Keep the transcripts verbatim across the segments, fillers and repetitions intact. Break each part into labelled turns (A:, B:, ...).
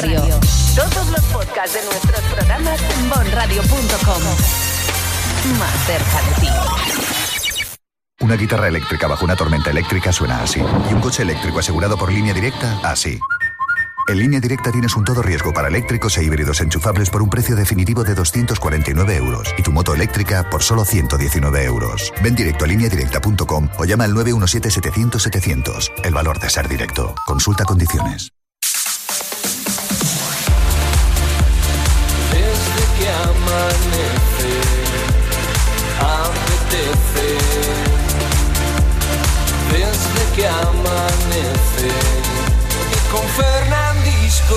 A: Radio. Todos los podcasts de nuestros programas en bon radio punto com. Más cerca de ti.
B: Una guitarra eléctrica bajo una tormenta eléctrica suena así. Y un coche eléctrico asegurado por Línea Directa, así. En Línea Directa tienes un todo riesgo para eléctricos e híbridos enchufables por un precio definitivo de doscientos cuarenta y nueve euros. Y tu moto eléctrica por solo ciento diecinueve euros. Ven directo a línea directa punto com o llama al nueve uno siete setecientos setecientos. El valor de ser directo. Consulta condiciones.
C: Desde que amanece, apetece. Desde que amanece y con Fernandisco.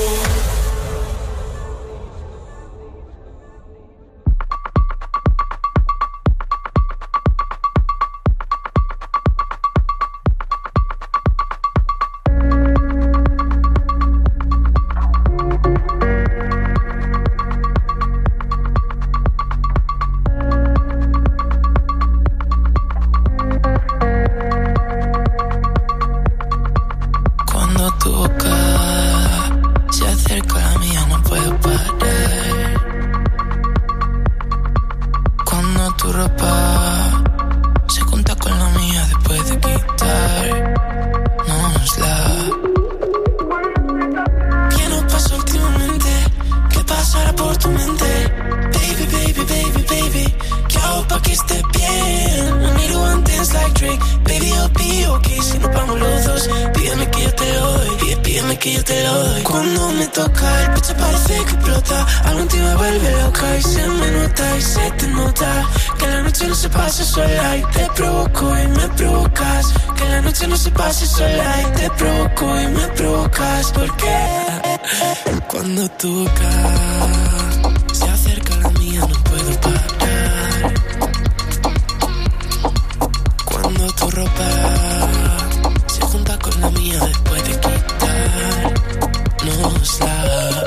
C: Cuando toca, se acerca la mía, no puedo parar. Cuando tu ropa se junta con la mía después de quitarnosla.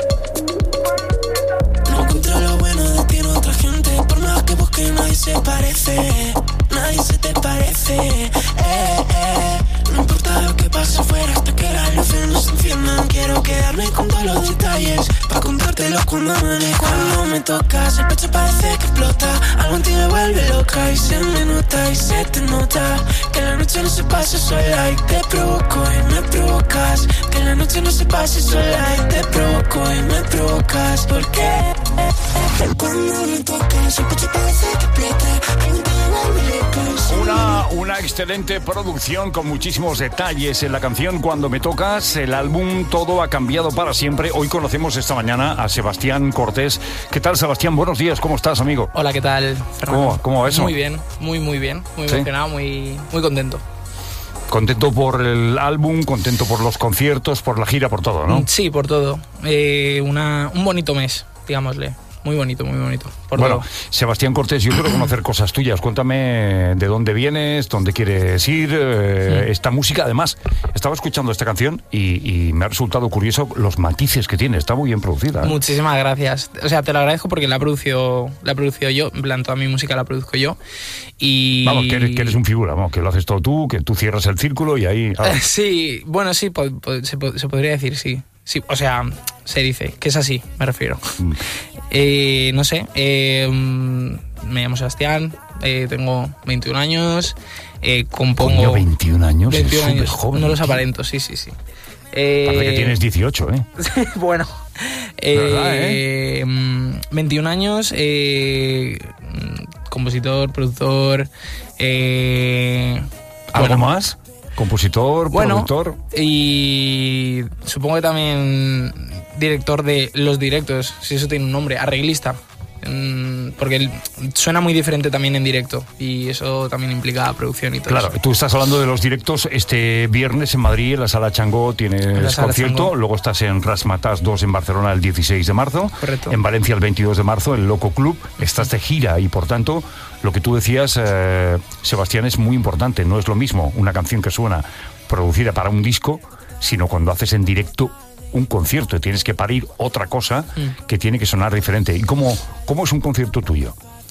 C: No encuentro lo bueno de ti en otra gente. Por más que busque nadie se parece. Nadie se te parece. Eh, eh. No importa lo que pase afuera hasta que las luces nos enciendan. Quiero quedarme con todos los detalles pa' contártelos cuando amanezca. Cuando me tocas el pecho parece que explota. Algo en ti me vuelve loca y se me nota y se te nota. Que la noche no se pase sola y te provoco y me provocas. Que la noche no se pase sola y te provoco y me provocas. ¿Por qué? Cuando me tocas el pecho parece que explota. Algo en ti me vuelve loca y se me
D: Una, una excelente producción con muchísimos detalles en la canción Cuando me tocas, el álbum Todo ha cambiado para siempre. Hoy conocemos esta mañana a Sebastián Cortés. ¿Qué tal, Sebastián? Buenos días, ¿cómo estás, amigo?
E: Hola, ¿qué tal, Fernando?
D: ¿Cómo, cómo va eso?
E: Muy bien, muy, muy bien. Muy
D: ¿Sí?
E: emocionado, muy, muy contento.
D: Contento por el álbum, contento por los conciertos, por la gira, por todo, ¿no?
E: Sí, por todo. Eh, una, un bonito mes, digámosle. Muy bonito, muy bonito. Por
D: bueno,
E: todo.
D: Sebastián Cortés, yo quiero conocer cosas tuyas. Cuéntame de dónde vienes, dónde quieres ir, eh,
E: Sí.
D: esta música. Además, estaba escuchando esta canción y, y me ha resultado curioso los matices que tiene. Está muy bien producida, ¿eh?
E: Muchísimas gracias. O sea, te lo agradezco porque la he producido, la he producido yo. En plan, toda mi música la produzco yo. Y...
D: Vamos, que eres, que eres un figura, vamos, que lo haces todo tú, que tú cierras el círculo y ahí... ah.
E: Sí, bueno, sí, po- po- se, po- se podría decir, sí. Sí, o sea, se dice que es así, me refiero.
D: Mm.
E: Eh, no sé, eh, me llamo Sebastián, eh, tengo veintiún años, eh, compongo...
D: Coño, veintiún años,
E: veintiún
D: es
E: años,
D: superjoven.
E: no los aparento, sí, sí, sí. Eh,
D: Parece que tienes dieciocho, ¿eh?
E: bueno, eh,
D: ¿Verdad, eh?
E: mm, veintiún años, eh, mm, compositor, productor... Eh,
D: ¿Algo
E: bueno,
D: más? Compositor,
E: Bueno,
D: productor...
E: y supongo que también director de los directos, si eso tiene un nombre, arreglista. Mm, Porque el- suena muy diferente también en directo y eso también implica producción y todo
D: Claro,
E: eso.
D: tú estás hablando de los directos este viernes en Madrid, en la Sala Changó tienes
E: la Sala
D: concierto,
E: Changó.
D: luego estás en Razzmatazz dos en Barcelona el dieciséis de marzo,
E: Correcto.
D: en Valencia el veintidós de marzo, en Loco Club, estás de gira y por tanto, lo que tú decías, eh, Sebastián, es muy importante, no es lo mismo una canción que suena producida para un disco, sino cuando haces en directo un concierto, tienes que parir otra cosa
E: Mm.
D: que tiene que sonar diferente. ¿Y cómo, cómo es un concierto tuyo?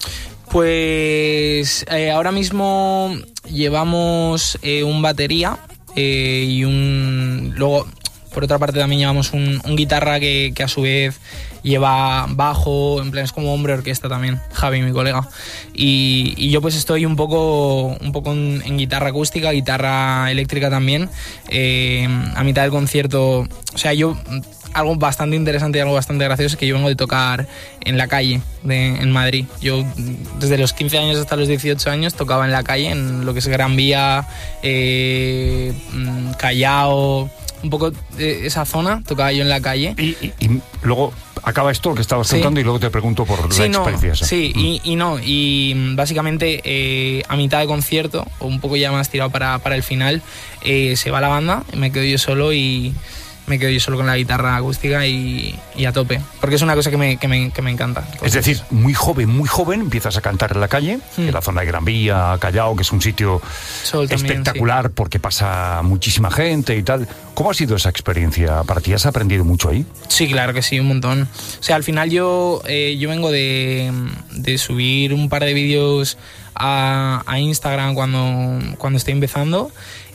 E: Pues eh, ahora mismo llevamos eh, un batería eh, y un... Luego por otra parte también llevamos un, un guitarra que, que a su vez lleva bajo, en plan es como hombre orquesta también, Javi, mi colega. Y, y yo pues estoy un poco, un poco en, en guitarra acústica, guitarra eléctrica también. Eh, a mitad del concierto, o sea, yo... Algo bastante interesante y algo bastante gracioso es que yo vengo de tocar en la calle de, en Madrid. Yo desde los quince años hasta los dieciocho años tocaba en la calle, en lo que es Gran Vía, eh, Callao, un poco de esa zona, tocaba yo en la calle.
D: Y, y, y luego acaba esto lo que estabas sí. contando y luego te pregunto por
E: sí,
D: la
E: no,
D: experiencia esa.
E: Sí, mm. y, y no, y básicamente eh, a mitad de concierto, o un poco ya más tirado para, para el final, eh, se va la banda, me quedo yo solo y... me quedo yo solo con la guitarra acústica y, y a tope, porque es una cosa que me, que me, que me encanta. Entonces,
D: es decir, muy joven, muy joven, empiezas a cantar en la calle, mm. en la zona de Gran Vía, Callao, que es un sitio Sol espectacular también, sí. porque pasa muchísima gente y tal. ¿Cómo ha sido esa experiencia para ti? ¿Has aprendido mucho ahí?
E: Sí, claro que sí, un montón. O sea, al final yo, eh, yo vengo de, de subir un par de vídeos a, a Instagram cuando, cuando estoy empezando.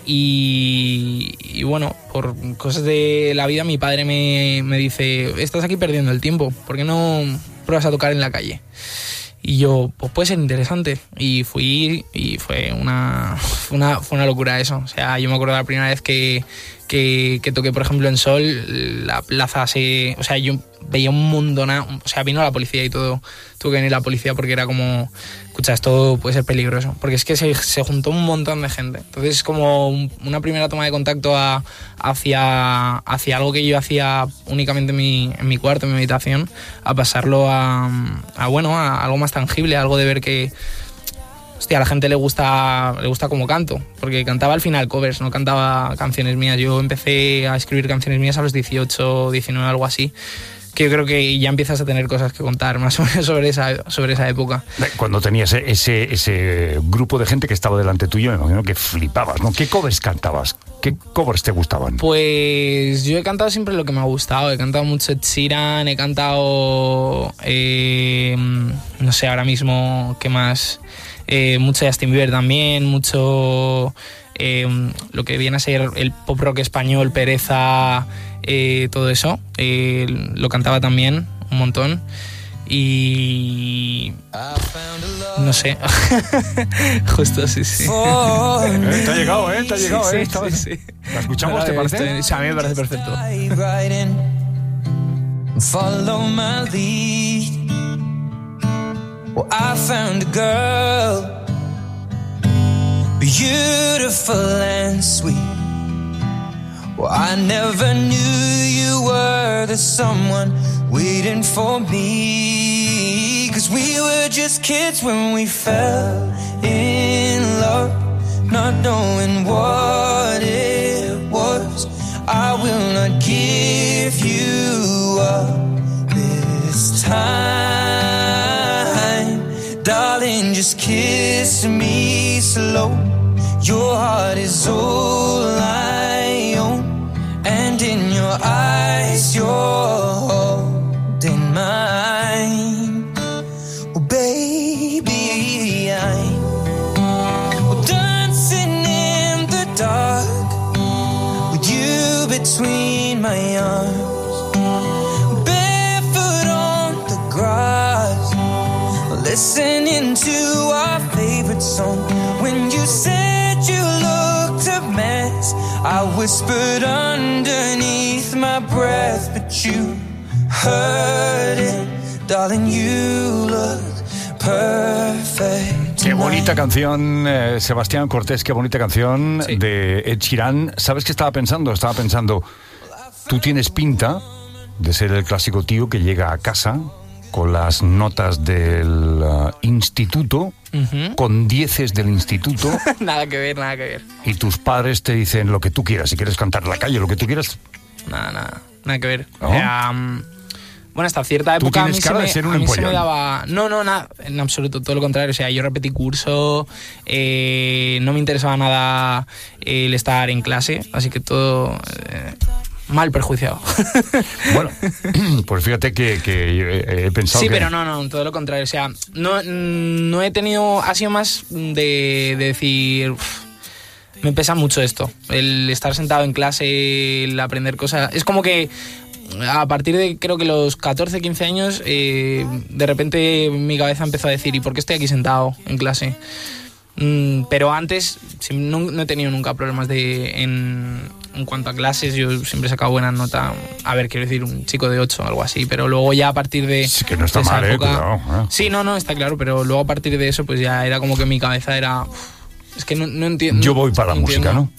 E: Y, y bueno, por cosas de la vida mi padre me, me dice, estás aquí perdiendo el tiempo, ¿por qué no pruebas a tocar en la calle? Y yo, pues puede ser interesante. Y fui y fue una, una, fue una locura eso. O sea, yo me acuerdo la primera vez que, que, que toqué, por ejemplo, en Sol, la plaza se... O sea, yo veía un montón... O sea, vino la policía y todo. Tuve que venir la policía porque era como... Escucha, esto puede ser peligroso. Porque es que se, se juntó un montón de gente. Entonces es como una primera toma de contacto a, hacia, hacia algo que yo hacía únicamente en mi, en mi cuarto, en mi habitación, a pasarlo a, a, bueno, a algo más tangible, algo de ver que... Hostia, a la gente le gusta, le gusta como canto, porque cantaba al final covers, no cantaba canciones mías. Yo empecé a escribir canciones mías a los dieciocho, diecinueve, algo así, que yo creo que ya empiezas a tener cosas que contar más o menos sobre esa, sobre esa época.
D: Cuando tenías ese, ese grupo de gente que estaba delante tuyo, me imagino que flipabas, ¿no? ¿Qué covers cantabas? ¿Qué covers te gustaban?
E: Pues yo he cantado siempre lo que me ha gustado. He cantado mucho Ed Sheeran, he cantado... Eh, no sé, ahora mismo, ¿qué más...? Eh, mucho Justin Bieber también, mucho eh, lo que viene a ser el pop rock español, Pereza, eh, todo eso. Eh, lo cantaba también un montón. Y... no sé. Justo, sí, sí.
D: Eh, te ha llegado, ¿eh? Te ha llegado,
E: sí,
D: ¿eh?
E: Sí, sí, sí.
D: ¿La escuchamos, te parece?
E: Estoy, sí, a mí me parece perfecto.
C: Follow my lead. Well, I found a girl, beautiful and sweet. Well, I never knew you were the someone waiting for me. 'Cause we were just kids when we fell in love, not knowing what it was. I will not give you up this time. Darling, just kiss me slow. Your heart is all I own, and in your eyes you're holding mine. Oh baby, I'm oh, dancing in the dark with you between my arms, barefoot on the grass, listening to our favorite song. When you said you looked a mess, I whispered underneath my breath, but you heard it, darling, you look perfect.
D: Qué bonita canción, eh, Sebastián Cortés, qué bonita canción
E: sí.
D: de Ed Sheeran. ¿Sabes qué estaba pensando? Estaba pensando, tú tienes pinta de ser el clásico tío que llega a casa con las notas del uh, instituto, uh-huh. con dieces del instituto.
E: Nada que ver, nada que ver.
D: Y tus padres te dicen lo que tú quieras, si quieres cantar en la calle, lo que tú quieras.
E: Nada, nada, nada que ver.
D: ¿No?
E: Eh, um, bueno, hasta cierta época
D: ¿Tú tienes cara
E: a mí,
D: de
E: se,
D: ser un
E: me, a mí se me
D: empollón?
E: daba... No, no, nada, en absoluto, todo lo contrario. O sea, yo repetí curso, eh, no me interesaba nada el estar en clase, así que todo... Eh, mal perjuiciado.
D: Bueno, pues fíjate que, que he pensado
E: sí,
D: que...
E: pero no, no, todo lo contrario. O sea, no, no he tenido... Ha sido más de, de decir... Uf, me pesa mucho esto. El estar sentado en clase, el aprender cosas. Es como que a partir de creo que los catorce, quince años, eh, de repente mi cabeza empezó a decir, ¿y por qué estoy aquí sentado en clase? Mm, pero antes no, no he tenido nunca problemas de en, en cuanto a clases. Yo siempre he sacado buenas notas. A ver, quiero decir, un chico de ocho o algo así. Pero luego ya a partir de...
D: Sí, que no está
E: de esa
D: mal,
E: época,
D: eh, cuidado, eh.
E: Sí, no, no, está claro. Pero luego a partir de eso, pues ya era como que mi cabeza era... Es que no, no entiendo.
D: Yo voy para la música, ¿no?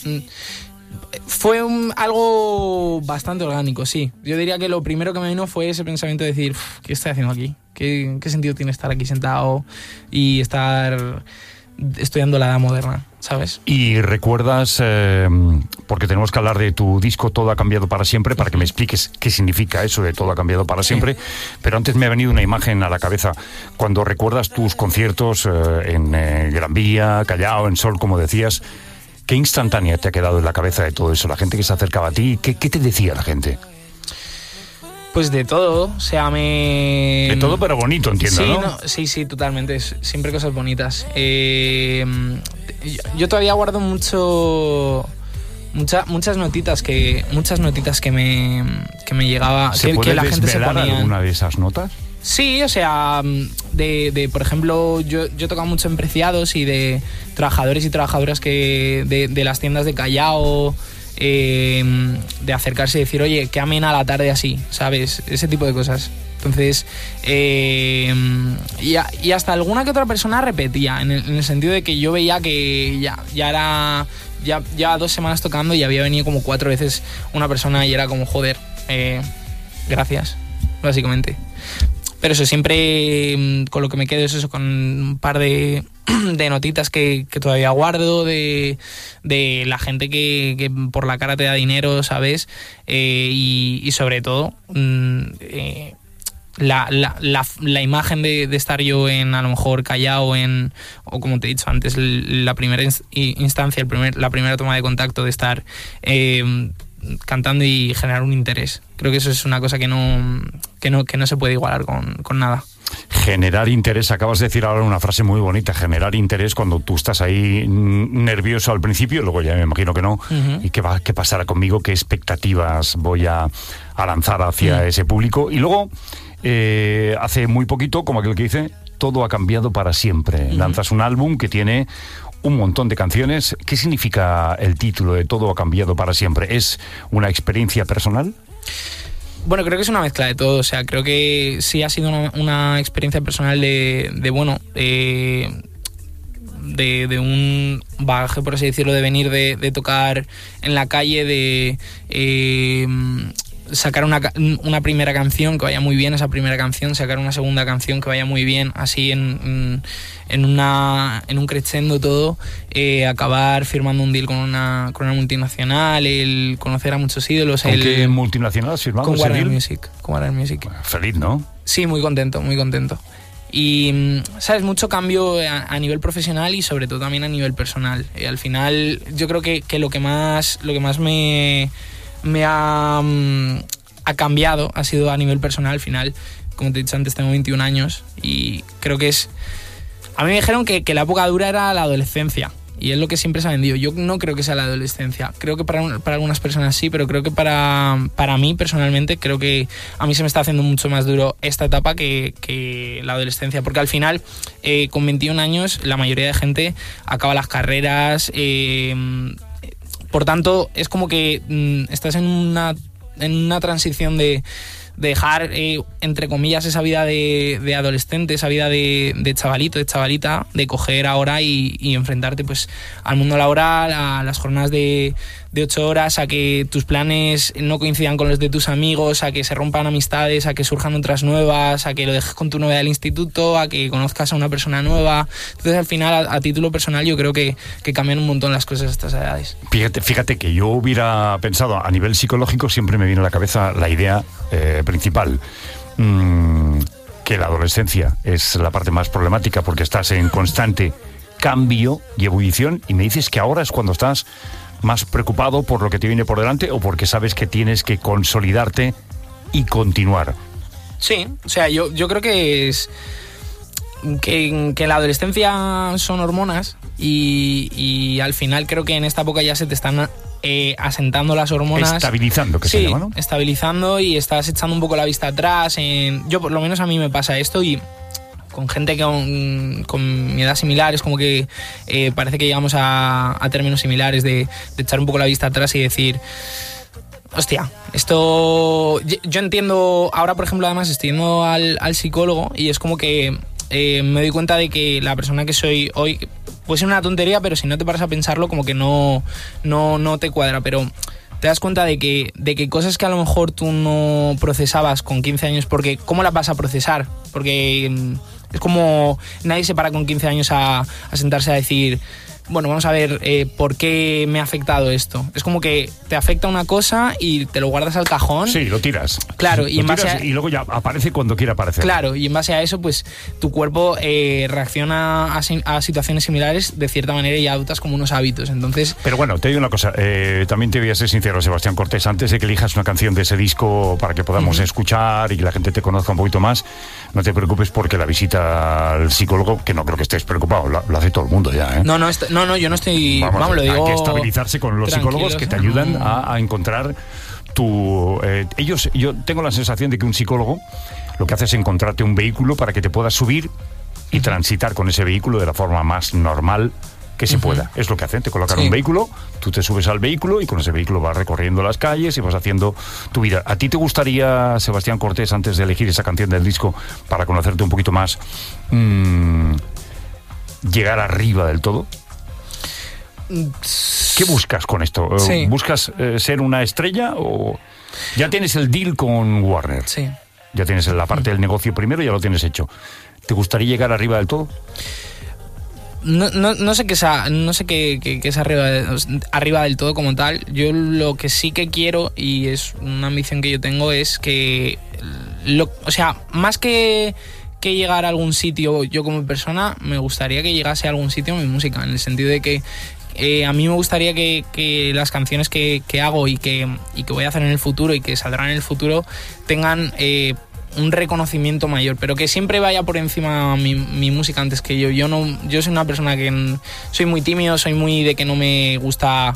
E: Fue un, algo bastante orgánico, sí. Yo diría que lo primero que me vino fue ese pensamiento de decir, ¿qué estoy haciendo aquí? ¿Qué, qué sentido tiene estar aquí sentado y estar estudiando la edad moderna, ¿sabes?
D: Y recuerdas, eh, porque tenemos que hablar de tu disco Todo ha cambiado para siempre, para que me expliques qué significa eso de Todo ha cambiado para siempre, sí. Pero antes me ha venido una imagen a la cabeza. Cuando recuerdas tus conciertos eh, en eh, Gran Vía, Callao, en Sol, como decías, ¿qué instantánea te ha quedado en la cabeza de todo eso? La gente que se acercaba a ti, ¿qué, qué te decía la gente?
E: Pues de todo, o sea, me...
D: De todo, pero bonito, entiendo,
E: sí,
D: ¿no?
E: ¿no? Sí, sí, totalmente, siempre cosas bonitas. Eh, yo todavía guardo mucho... Mucha, muchas notitas que muchas notitas que me, que me llegaba...
D: ¿Se
E: que,
D: puede
E: que la gente se ponía
D: alguna de esas notas?
E: Sí, o sea, de, de por ejemplo, yo, yo he tocado mucho en Preciados y de trabajadores y trabajadoras que de, de las tiendas de Callao... Eh, de acercarse y decir, oye, qué amena la tarde así, ¿sabes? Ese tipo de cosas. Entonces, eh, y, a, y hasta alguna que otra persona repetía, en el, en el sentido de que yo veía que ya, ya era, ya, ya dos semanas tocando y había venido como cuatro veces una persona y era como, joder, eh, gracias, básicamente. Pero eso, siempre con lo que me quedo es eso, con un par de, de notitas que, que todavía guardo, de, de la gente que, que por la cara te da dinero, ¿sabes? Eh, y, y sobre todo, eh, la, la, la, la imagen de, de estar yo en, a lo mejor, Callao, en, o como te he dicho antes, la primera instancia, el primer, la primera toma de contacto de estar... Eh, cantando y generar un interés. Creo que eso es una cosa que no, que no, que no se puede igualar con, con nada.
D: Generar interés, acabas de decir ahora una frase muy bonita, generar interés cuando tú estás ahí nervioso al principio, luego ya me imagino que no, uh-huh. ¿Y qué, va, qué pasará conmigo? ¿Qué expectativas voy a, a lanzar hacia uh-huh. ese público? Y luego, eh, hace muy poquito, como aquel que dice, todo ha cambiado para siempre. Uh-huh. Lanzas un álbum que tiene un montón de canciones. ¿Qué significa el título de Todo ha cambiado para siempre? ¿Es una experiencia personal?
E: Bueno, creo que es una mezcla de todo. O sea, creo que sí ha sido una, una experiencia personal de, de bueno, eh, de, de un bagaje, por así decirlo, de venir de, de tocar en la calle, de... Eh, sacar una, una primera canción que vaya muy bien, esa primera canción, sacar una segunda canción que vaya muy bien, así en, en, en, una, en un crescendo todo, eh, acabar firmando un deal con una, con una multinacional, el conocer a muchos ídolos.
D: ¿Con
E: el,
D: qué multinacional has firmado?
E: Con Warner Music, con Warner Music.
D: Feliz, ¿no?
E: Sí, muy contento, muy contento. Y, ¿sabes? Mucho cambio a, a nivel profesional y sobre todo también a nivel personal. Y al final, yo creo que, que lo que más, lo que más me... me ha, ha cambiado, ha sido a nivel personal. Al final, como te he dicho antes, tengo veintiún años y creo que es... A mí me dijeron que, que la época dura era la adolescencia y es lo que siempre se ha vendido. Yo no creo que sea la adolescencia. Creo que para, para algunas personas sí, pero creo que para, para mí personalmente creo que a mí se me está haciendo mucho más duro esta etapa que, que la adolescencia, porque al final eh, con veintiún años la mayoría de gente acaba las carreras, eh, por tanto, es como que mmm, estás en una, en una transición de, de dejar, eh, entre comillas, esa vida de, de adolescente, esa vida de, de chavalito, de chavalita, de coger ahora y, y enfrentarte pues al mundo laboral, a las jornadas de, de ocho horas, a que tus planes no coincidan con los de tus amigos, a que se rompan amistades, a que surjan otras nuevas, a que lo dejes con tu novia del instituto, a que conozcas a una persona nueva. Entonces, al final, a, a título personal, yo creo que, que cambian un montón las cosas a estas edades.
D: Fíjate, fíjate que yo hubiera pensado, a nivel psicológico, siempre me viene a la cabeza la idea eh, principal, mmm, que la adolescencia es la parte más problemática porque estás en constante cambio y ebullición, y me dices que ahora es cuando estás más preocupado por lo que te viene por delante o porque sabes que tienes que consolidarte y continuar.
E: Sí, o sea, yo, yo creo que es... que, que en la adolescencia son hormonas y, y al final creo que en esta época ya se te están eh, asentando las hormonas.
D: Estabilizando, que
E: sí,
D: se llama, ¿no?
E: Estabilizando y estás echando un poco la vista atrás. En, yo por lo menos a mí me pasa esto y con gente con, con mi edad similar es como que eh, parece que llegamos a, a términos similares de, de echar un poco la vista atrás y decir... Hostia, esto... Yo entiendo... Ahora, por ejemplo, además estoy yendo al, al psicólogo y es como que eh, me doy cuenta de que la persona que soy hoy puede ser una tontería, pero si no te paras a pensarlo como que no, no, no te cuadra. Pero te das cuenta de que, de que cosas que a lo mejor tú no procesabas con quince años, porque ¿cómo las vas a procesar? Porque es como... Nadie se para con quince años a, a sentarse a decir... Bueno, vamos a ver eh, por qué me ha afectado esto. Es como que te afecta una cosa y te lo guardas al cajón.
D: Sí, lo tiras.
E: Claro, y
D: lo
E: en base
D: tiras
E: a...
D: y luego ya aparece cuando quiera aparecer.
E: Claro, y en base a eso, pues tu cuerpo eh, reacciona a, a situaciones similares de cierta manera y adoptas como unos hábitos. Entonces...
D: Pero bueno, te digo una cosa, eh, también te voy a ser sincero, Sebastián Cortés, antes de que elijas una canción de ese disco para que podamos uh-huh. escuchar y que la gente te conozca un poquito más, no te preocupes porque la visita al psicólogo, que no creo que estés preocupado, lo, lo hace todo el mundo ya, ¿eh?
E: No, no, est- no, no, yo no estoy...
D: Vamos,
E: vamos, lo digo...
D: Hay que estabilizarse con los psicólogos que te ayudan
E: no.
D: a, a encontrar tu... Eh, ellos, yo tengo la sensación de que un psicólogo lo que hace es encontrarte un vehículo para que te puedas subir y uh-huh. transitar con ese vehículo de la forma más normal que se uh-huh. pueda. Es lo que hacen, te colocan sí. un vehículo, tú te subes al vehículo y con ese vehículo vas recorriendo las calles y vas haciendo tu vida. ¿A ti te gustaría, Sebastián Cortés, antes de elegir esa canción del disco para conocerte un poquito más, mmm, llegar arriba del todo? ¿Qué buscas con esto? Sí. ¿Buscas eh, ser una estrella o ya tienes el deal con Warner?
E: Sí.
D: Ya tienes la parte del negocio primero, ya lo tienes hecho. ¿Te gustaría llegar arriba del todo?
E: No, no, no sé qué es, no sé qué, qué, qué es arriba, de, arriba del todo como tal. Yo lo que sí que quiero, y es una ambición que yo tengo, es que... Lo, o sea, más que... que llegar a algún sitio yo como persona, me gustaría que llegase a algún sitio mi música, en el sentido de que eh, a mí me gustaría que, que las canciones que, que hago y que, y que voy a hacer en el futuro y que saldrán en el futuro tengan eh, un reconocimiento mayor, pero que siempre vaya por encima mi, mi música antes que yo. Yo no, yo soy una persona que soy muy tímido, soy muy de que no me gusta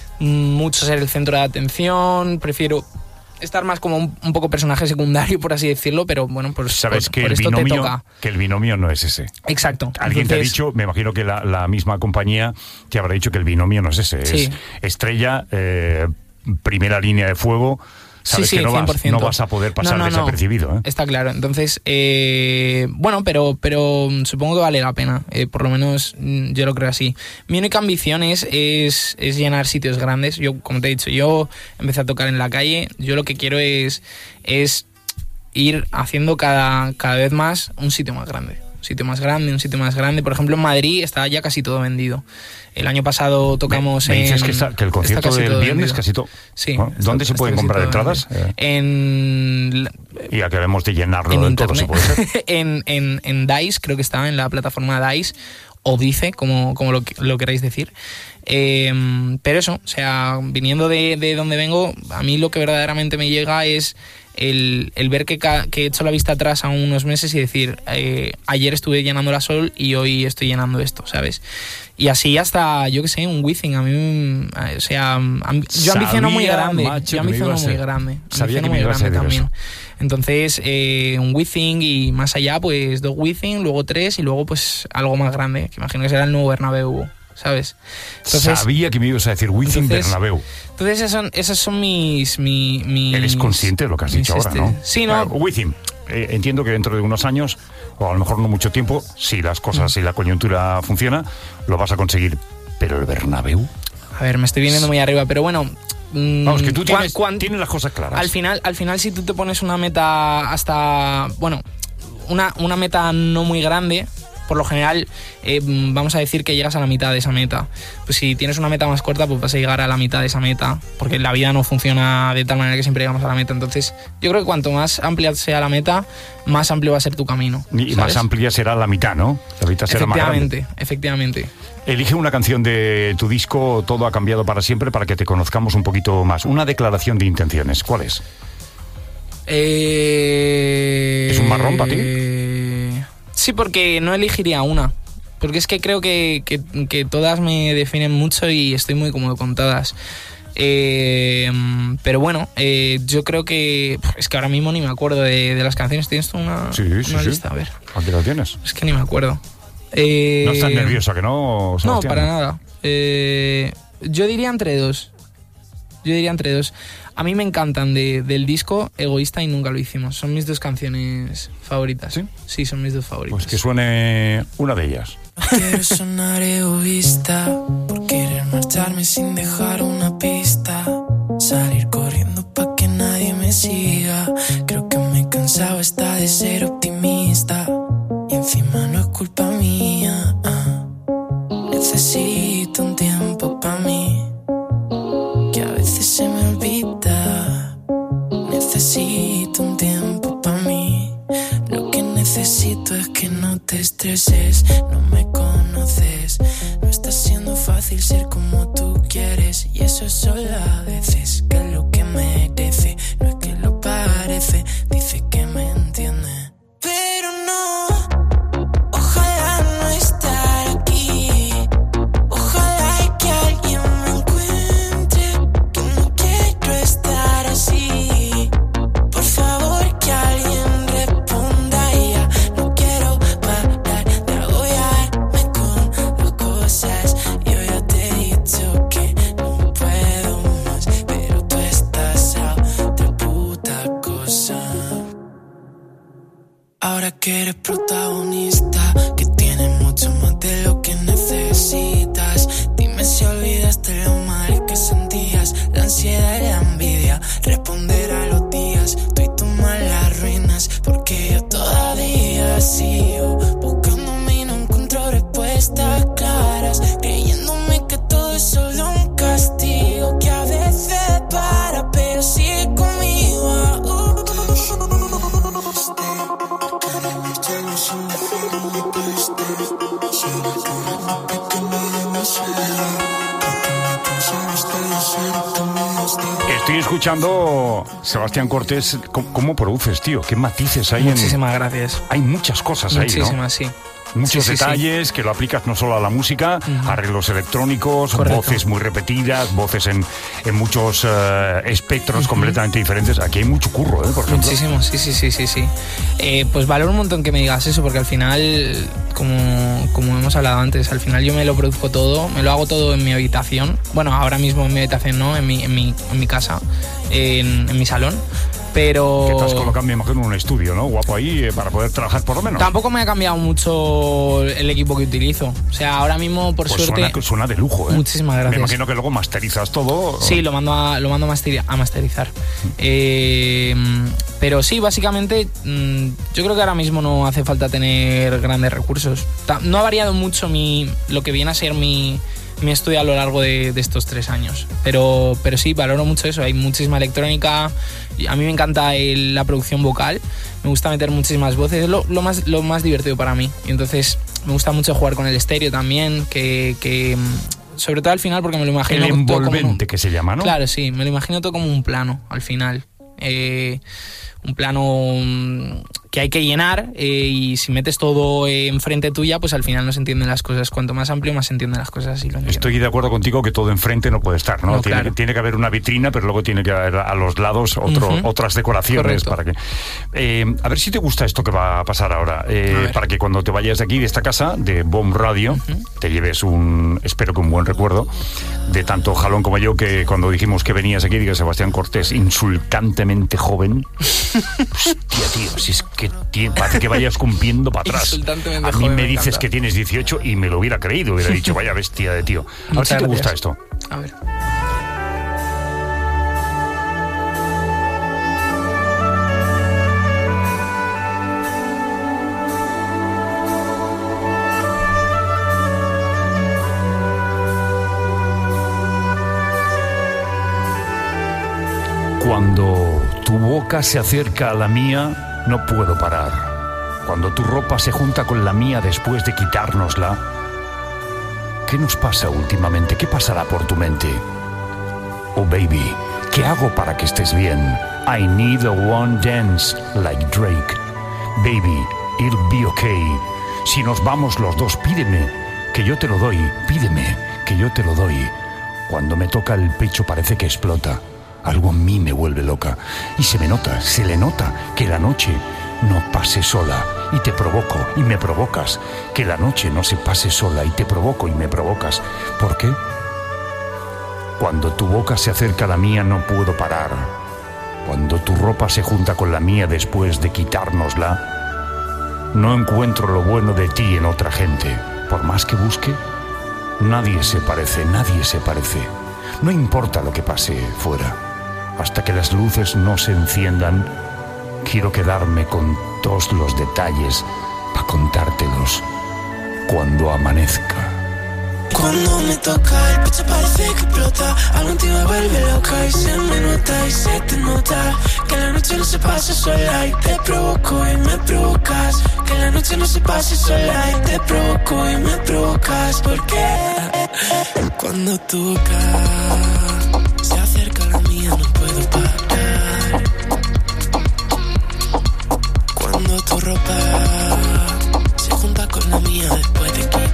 E: mucho ser el centro de atención, prefiero estar más como un, un poco personaje secundario, por así decirlo, pero bueno, pues
D: sabes
E: por,
D: que,
E: por
D: el
E: esto
D: binomio,
E: te toca.
D: Que el binomio no es ese.
E: Exacto.
D: Alguien
E: Entonces,
D: te ha dicho, me imagino que la, la misma compañía te habrá dicho que el binomio no es ese, sí. es estrella, eh, primera línea de fuego. Sabes
E: sí, sí,
D: que no vas,
E: cien por ciento.
D: no vas a poder pasar
E: no, no,
D: desapercibido.
E: No.
D: ¿eh?
E: Está claro. Entonces, eh, bueno, pero, pero supongo que vale la pena. Eh, por lo menos yo lo creo así. Mi única ambición es, es, es llenar sitios grandes. Yo, como te he dicho, yo empecé a tocar en la calle. Yo lo que quiero es, es ir haciendo cada, cada vez más un sitio más grande. Un sitio más grande, un sitio más grande. Por ejemplo, en Madrid está ya casi todo vendido. El año pasado tocamos
D: me, me dices
E: en...
D: que, está, que el concierto del viernes vendido. Casi todo...
E: Sí.
D: ¿No? ¿Dónde está, se pueden comprar entradas?
E: Eh. En...
D: Y acabemos de llenarlo
E: en
D: del
E: internet.
D: todo, ¿se puede ser?
E: en, en, en Dice, creo que está en la plataforma Dice, o Dice, como, como lo, lo queráis decir. Eh, pero eso, o sea, viniendo de, de donde vengo, a mí lo que verdaderamente me llega es... El, el ver que, que he hecho la vista atrás a unos meses y decir, eh, ayer estuve llenando la Sol y hoy estoy llenando esto, ¿sabes? Y así hasta, yo qué sé, un Wizzing, a mí, o sea, amb- yo ambiciono muy grande,
D: macho,
E: yo ambiciono muy grande,
D: sabía que me
E: muy
D: ibas a
E: grande
D: decir
E: también.
D: eso.
E: Entonces, eh, un Wizzing y más allá, pues dos Wizzing, luego tres y luego pues algo más grande, que imagino que será el nuevo Bernabéu, ¿sabes?
D: Entonces, sabía que me ibas a decir Wizzing Bernabéu.
E: Entonces esas son, esas son mis, mis, mis...
D: Eres consciente de lo que has dicho ahora,
E: este,
D: ¿no?
E: Sí, ¿no?
D: Bueno, Wizzing, eh, entiendo que dentro de unos años, o a lo mejor no mucho tiempo, si las cosas, si la coyuntura funciona, lo vas a conseguir. Pero el Bernabéu...
E: A ver, me estoy viniendo muy arriba, pero bueno...
D: Vamos, que tú tienes,
E: cuan, cuan,
D: tienes las cosas claras.
E: Al final, al final, si tú te pones una meta hasta... Bueno, una, una meta no muy grande... Por lo general, eh, vamos a decir que llegas a la mitad de esa meta. Pues si tienes una meta más corta, pues vas a llegar a la mitad de esa meta, porque la vida no funciona de tal manera que siempre llegamos a la meta. Entonces, yo creo que cuanto más amplia sea la meta, más amplio va a ser tu camino.
D: Y ¿sabes? Más amplia será la mitad, ¿no? La mitad será más grande.
E: Efectivamente, efectivamente.
D: Elige una canción de tu disco, Todo ha cambiado para siempre, para que te conozcamos un poquito más. Una declaración de intenciones, ¿cuál es?
E: Eh...
D: ¿Es un marrón para ti?
E: Sí, Sí, porque no elegiría una. Porque es que creo que, que, que todas me definen mucho y estoy muy cómodo con todas. Eh, pero bueno, eh, yo creo que... Es que ahora mismo ni me acuerdo de, de las canciones. ¿Tienes tú una,
D: sí, sí,
E: una
D: sí.
E: lista? A ver.
D: ¿Aquí lo tienes?
E: Es que ni me acuerdo. Eh,
D: ¿No estás nerviosa, que no, Sebastián?
E: No, para nada. Eh, yo diría entre dos. Yo diría entre dos. A mí me encantan de, del disco Egoísta y Nunca lo hicimos. Son mis dos canciones favoritas.
D: ¿Sí?
E: Sí, son mis dos favoritas.
D: Pues que suene una de ellas.
C: Quiero sonar egoísta por querer marcharme sin dejar una pista. Salir corriendo pa' que nadie me siga. Creo que me he cansado hasta de ser optimista. Y encima no es culpa mía. ah. Necesito un tiempo pa' mí, que a veces se me olvida. Necesito un tiempo pa' mí. Lo que necesito es que no te estreses. No me conoces. No está siendo fácil ser como tú quieres. Y eso es solo a veces, que es lo que merece. No es que lo parece. Dice que me entiende, pero no. Ojalá no estar aquí. Ojalá que alguien me encuentre. Que no quiero estar así. Por favor, que alguien responda ya. No quiero parar de agobiarme con las cosas. Yo ya te he dicho que no puedo más, pero tú estás a otra puta cosa. Ahora que eres protagonista, que tienes mucho más de lo que necesitas. Dime si olvidaste lo mal que sentías, la ansiedad y la envidia, responder a los días, tú y tus malas ruinas. Porque yo todavía sigo buscándome y no encuentro respuestas claras, creyéndome que todo es solo un castigo, que a veces para, pero sigue conmigo. Uh,
D: Estoy escuchando, Sebastián Cortés, ¿cómo, cómo produces, tío? ¿Qué matices hay?
E: Muchísimas
D: en...
E: gracias.
D: Hay muchas cosas ahí, ¿no?
E: Muchísimas, sí.
D: Muchos
E: Sí, sí,
D: detalles
E: sí.
D: que lo aplicas no solo a la música,
E: Uh-huh.
D: arreglos electrónicos,
E: Correcto.
D: voces muy repetidas, voces en, en muchos eh, espectros uh-huh. completamente diferentes. Aquí hay mucho curro, ¿eh? Por ejemplo.
E: Muchísimo, sí, sí, sí, sí, sí. Eh, pues valoro un montón que me digas eso, porque al final, como, como hemos hablado antes, al final yo me lo produzco todo, me lo hago todo en mi habitación. Bueno, ahora mismo en mi habitación no, en mi, en mi, en mi casa, en, en mi salón. Pero...
D: Que te has colocado, me imagino, en un estudio, ¿no? Guapo ahí, eh, para poder trabajar por lo menos.
E: Tampoco me ha cambiado mucho el equipo que utilizo. O sea, ahora mismo, por
D: pues
E: suerte...
D: Suena, suena de lucho, ¿eh?
E: Muchísimas gracias.
D: Me imagino que luego masterizas todo.
E: Sí, lo mando a, lo mando a, masteri- a masterizar. Eh, pero sí, básicamente, yo creo que ahora mismo no hace falta tener grandes recursos. No ha variado mucho mi, lo que viene a ser mi... mi estudio a lo largo de, de estos tres años. Pero, pero sí, valoro mucho eso. Hay muchísima electrónica. A mí me encanta el, la producción vocal. Me gusta meter muchísimas voces. Es lo, lo, más, lo más divertido para mí. Y entonces me gusta mucho jugar con el estéreo también. Que, que sobre todo al final, porque me lo imagino...
D: El envolvente,
E: todo como un,
D: que se llama, ¿no?
E: Claro, sí. Me lo imagino todo como un plano al final. Eh... un plano que hay que llenar eh, y si metes todo eh, enfrente tuya, pues al final no se entienden las cosas. Cuanto más amplio, más se entienden las cosas. Y lo
D: Estoy de acuerdo contigo que todo enfrente no puede estar, ¿no?
E: no
D: tiene,
E: claro.
D: tiene que haber una vitrina, pero luego tiene que haber a los lados otro, uh-huh. otras decoraciones.
E: Correcto.
D: Para que eh, a ver si te gusta esto que va a pasar ahora. Eh,
E: a
D: para que cuando te vayas de aquí, de esta casa, de Bomb Radio, uh-huh. te lleves un, espero que un buen recuerdo, de tanto Jalón como yo, que cuando dijimos que venías aquí, diga Sebastián Cortés, insultantemente joven. Hostia, tío, si es que tío, parece que vayas cumpliendo para atrás. A mí me dices me que tienes dieciocho y me lo hubiera creído, hubiera dicho, vaya bestia de tío. A ver si te gusta esto.
E: A ver.
D: Cuando tu boca se acerca a la mía, no puedo parar. Cuando tu ropa se junta con la mía después de quitárnosla, ¿qué nos pasa últimamente? ¿Qué pasará por tu mente? Oh baby, ¿qué hago para que estés bien? I need a one dance like Drake. Baby, it'll be okay. Si nos vamos los dos, pídeme, que yo te lo doy. Pídeme, que yo te lo doy. Cuando me toca el pecho parece que explota. Algo en mí me vuelve loca. Y se me nota, se le nota que la noche no pase sola. Y te provoco y me provocas. Que la noche no se pase sola. Y te provoco y me provocas. ¿Por qué? Cuando tu boca se acerca a la mía no puedo parar. Cuando tu ropa se junta con la mía después de quitárnosla, no encuentro lo bueno de ti en otra gente. Por más que busque, nadie se parece, nadie se parece. No importa lo que pase fuera. Hasta que las luces no se enciendan, quiero quedarme con todos los detalles para contártelos cuando amanezca.
C: Cuando me toca el pecho parece que explota. Algo en ti me vuelve loca y se me nota y se te nota. Que la noche no se pase sola y te provoco y me provocas. Que la noche no se pase sola y te provoco y me provocas. Porque cuando toca se acerca la mía no puedo parar. Cuando tu ropa se junta con la mía después de quitar.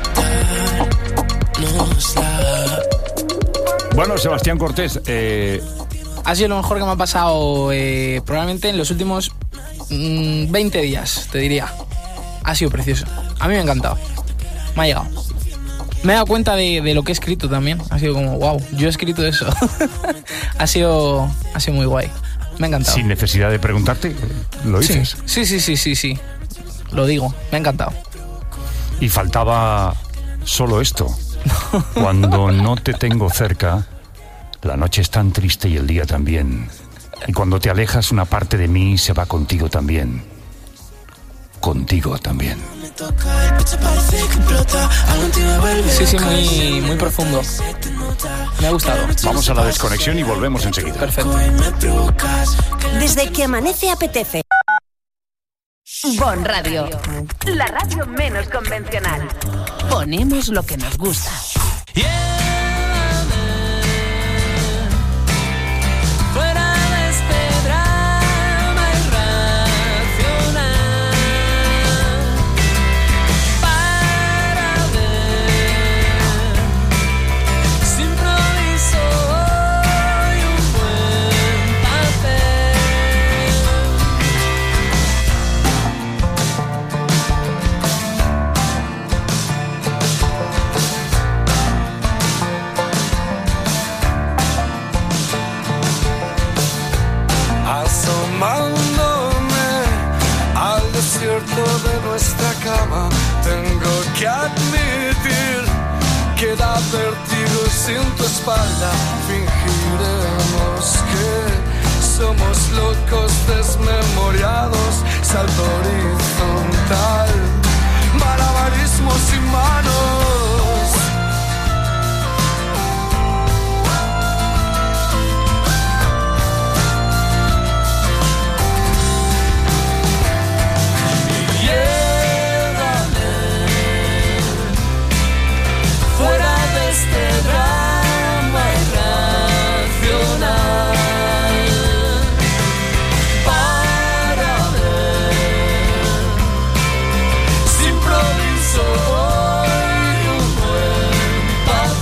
D: Bueno, Sebastián Cortés, eh...
E: ha sido lo mejor que me ha pasado eh, probablemente en los últimos mmm, veinte días, te diría. Ha sido precioso. A mí me ha encantado. Me ha llegado. Me he dado cuenta de, de lo que he escrito también. Ha sido como, wow, yo he escrito eso. ha sido ha sido muy guay. Me ha encantado.
D: Sin necesidad de preguntarte, ¿lo dices?
E: Sí, sí, sí, sí, sí. Lo digo, me ha encantado.
D: Y faltaba solo esto. Cuando no te tengo cerca, la noche es tan triste y el día también. Y cuando te alejas, una parte de mí se va contigo también. Contigo también.
E: Sí, sí, muy, muy profundo. Me ha gustado.
D: Vamos a la desconexión y volvemos enseguida.
E: Perfecto.
A: Desde que amanece apetece. Bon Radio, la radio menos convencional. Ponemos lo que nos gusta.
C: Fuera de este drama irracional, para ver si improviso hoy un buen papel. Asomándome al desierto de nuestra cama, tengo que admitir que da vértigo sin tu espalda. Fingiremos que somos locos desmemoriados, salto horizontal, malabarismo sin manos. Fuera de este drama irracional, para ver si improviso hoy un buen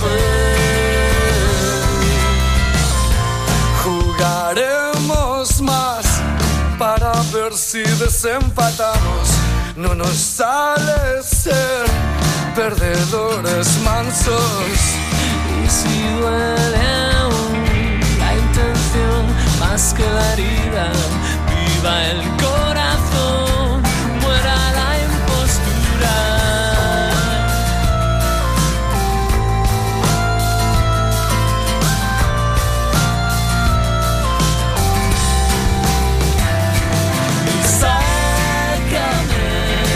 C: papel. Jugaremos más para ver si desempatamos. No nos sale ser perdedores mansos. Y si duele aún la intención más que la herida, viva el corazón, muera la impostura. Y sácame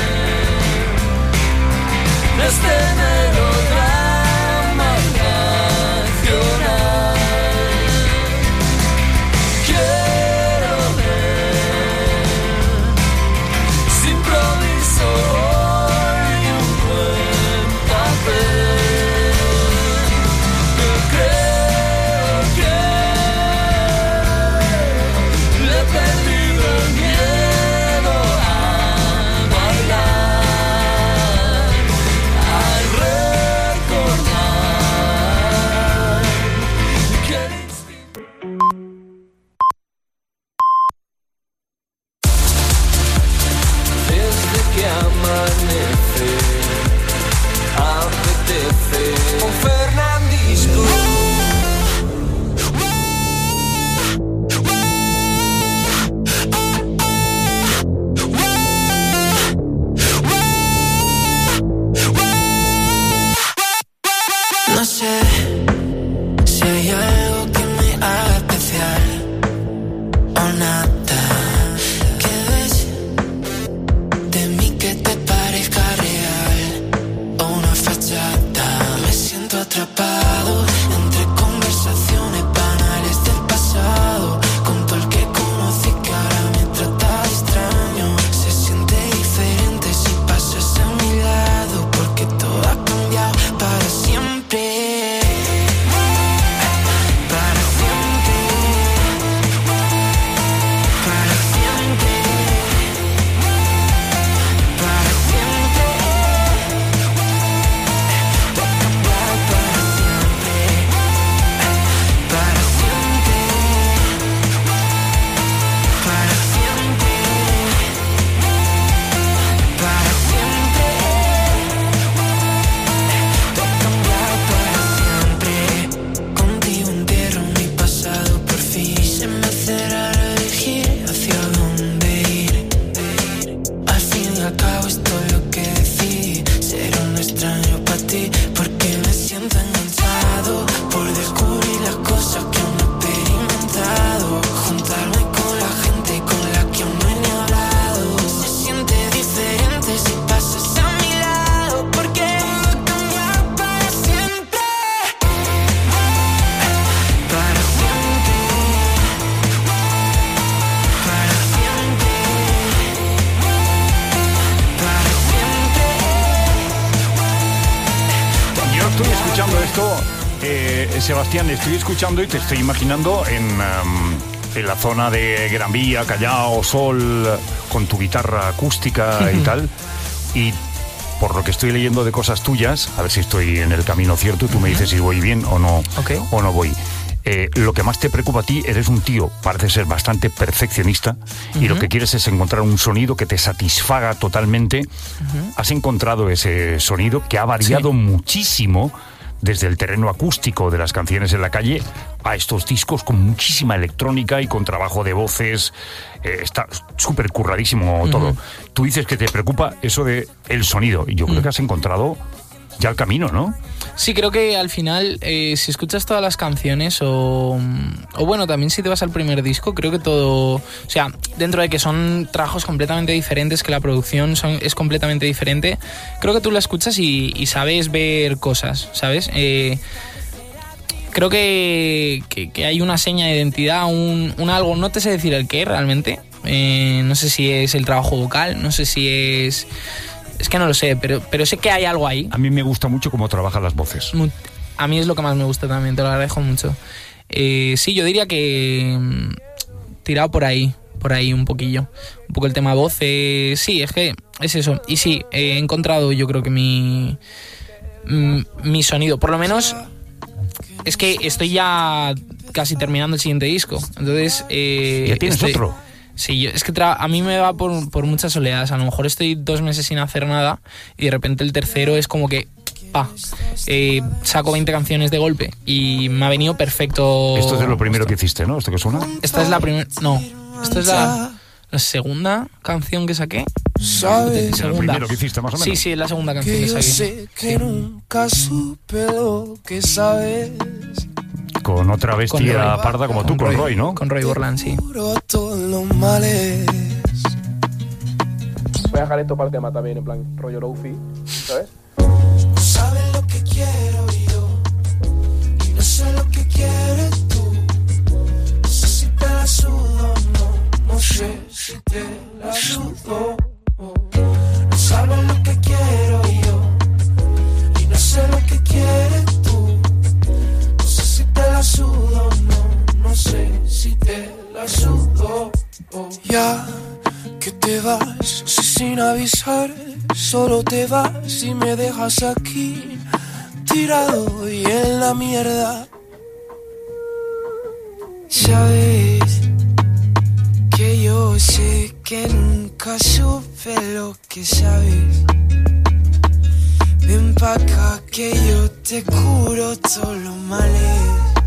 C: de este negro drama irracional. Quiero ver apetece un Fernandisco.
F: No sé si hay algo que me haga especial o nada que ves de mí que te parezca real o una fachada. Me siento atrapado entre conversaciones banales del pasado con todo el que conocí que ahora me trata extraño. Se siente diferente si pasas a mi lado porque todo ha cambiado para siempre.
D: Sebastián, estoy escuchando y te estoy imaginando en, um, en la zona de Gran Vía, Callao, Sol, con tu guitarra acústica uh-huh. y tal. Y por lo que estoy leyendo de cosas tuyas, a ver si estoy en el camino cierto, y tú uh-huh. me dices si voy bien o no, okay. o no voy. Eh, lo que más te preocupa a ti, eres un tío, parece ser bastante perfeccionista, uh-huh. y lo que quieres es encontrar un sonido que te satisfaga totalmente. Uh-huh. Has encontrado ese sonido que ha variado sí. muchísimo desde el terreno acústico de las canciones en la calle a estos discos con muchísima electrónica y con trabajo de voces. Eh, está súper curradísimo uh-huh. todo. Tú dices que te preocupa eso de el sonido, y yo uh-huh. creo que has encontrado ya el camino, ¿no?
E: Sí, creo que al final, eh, si escuchas todas las canciones o, o bueno, también si te vas al primer disco, creo que todo, o sea, dentro de que son trabajos completamente diferentes, que la producción son, es completamente diferente, creo que tú la escuchas y, y sabes ver cosas, ¿sabes? Eh, creo que, que, que hay una seña de identidad, un, un algo, no te sé decir el qué realmente, eh, no sé si es el trabajo vocal, no sé si es... Es que no lo sé, pero, pero sé que hay algo ahí.
D: A mí me gusta mucho cómo trabajan las voces.
E: A mí es lo que más me gusta también, te lo agradezco mucho. Eh, sí, yo diría que mmm, tirado por ahí, por ahí un poquillo. Un poco el tema voces, sí, es que es eso. Y sí, he encontrado yo creo que mi, mi sonido, por lo menos es que estoy ya casi terminando el siguiente disco. Entonces... Eh,
D: ¿Ya tienes
E: estoy,
D: otro?
E: Sí, yo, es que tra- a mí me va por, por muchas oleadas. A lo mejor estoy dos meses sin hacer nada y de repente el tercero es como que pa, eh, saco veinte canciones de golpe y me ha venido perfecto.
D: Esto es de lo primero que hiciste, ¿no? ¿Esto que suena?
E: Esta es la primera... No, esta es la, la segunda canción que saqué. ¿Sabes? Segunda.
D: ¿Lo primero que hiciste, más o menos?
E: Sí, sí, es la segunda canción que, que saqué.
F: Yo sé que sí. Nunca supe lo que sabes.
D: Con otra bestia con parda como con tú, Roy, con Roy, ¿no?
E: Con Roy Borland, sí.
F: Voy a dejar esto para el tema también, en plan rollo lofi, ¿sabes? No sabes lo que quiero yo y no sé lo que quieres tú. No sé si te la sudo, no, no sé si te la sudo. No sabes lo que quiero yo y no sé lo que quieres tú. Te la sudo, no, no sé si te la sudo. Oh. Ya que te vas, no sé sin avisar, solo te vas y me dejas aquí, tirado y en la mierda. Sabes que yo sé que nunca supe lo que sabes.
C: Ven pa' acá que yo te curo todos los males.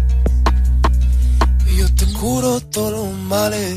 C: Yo te curo todos los males.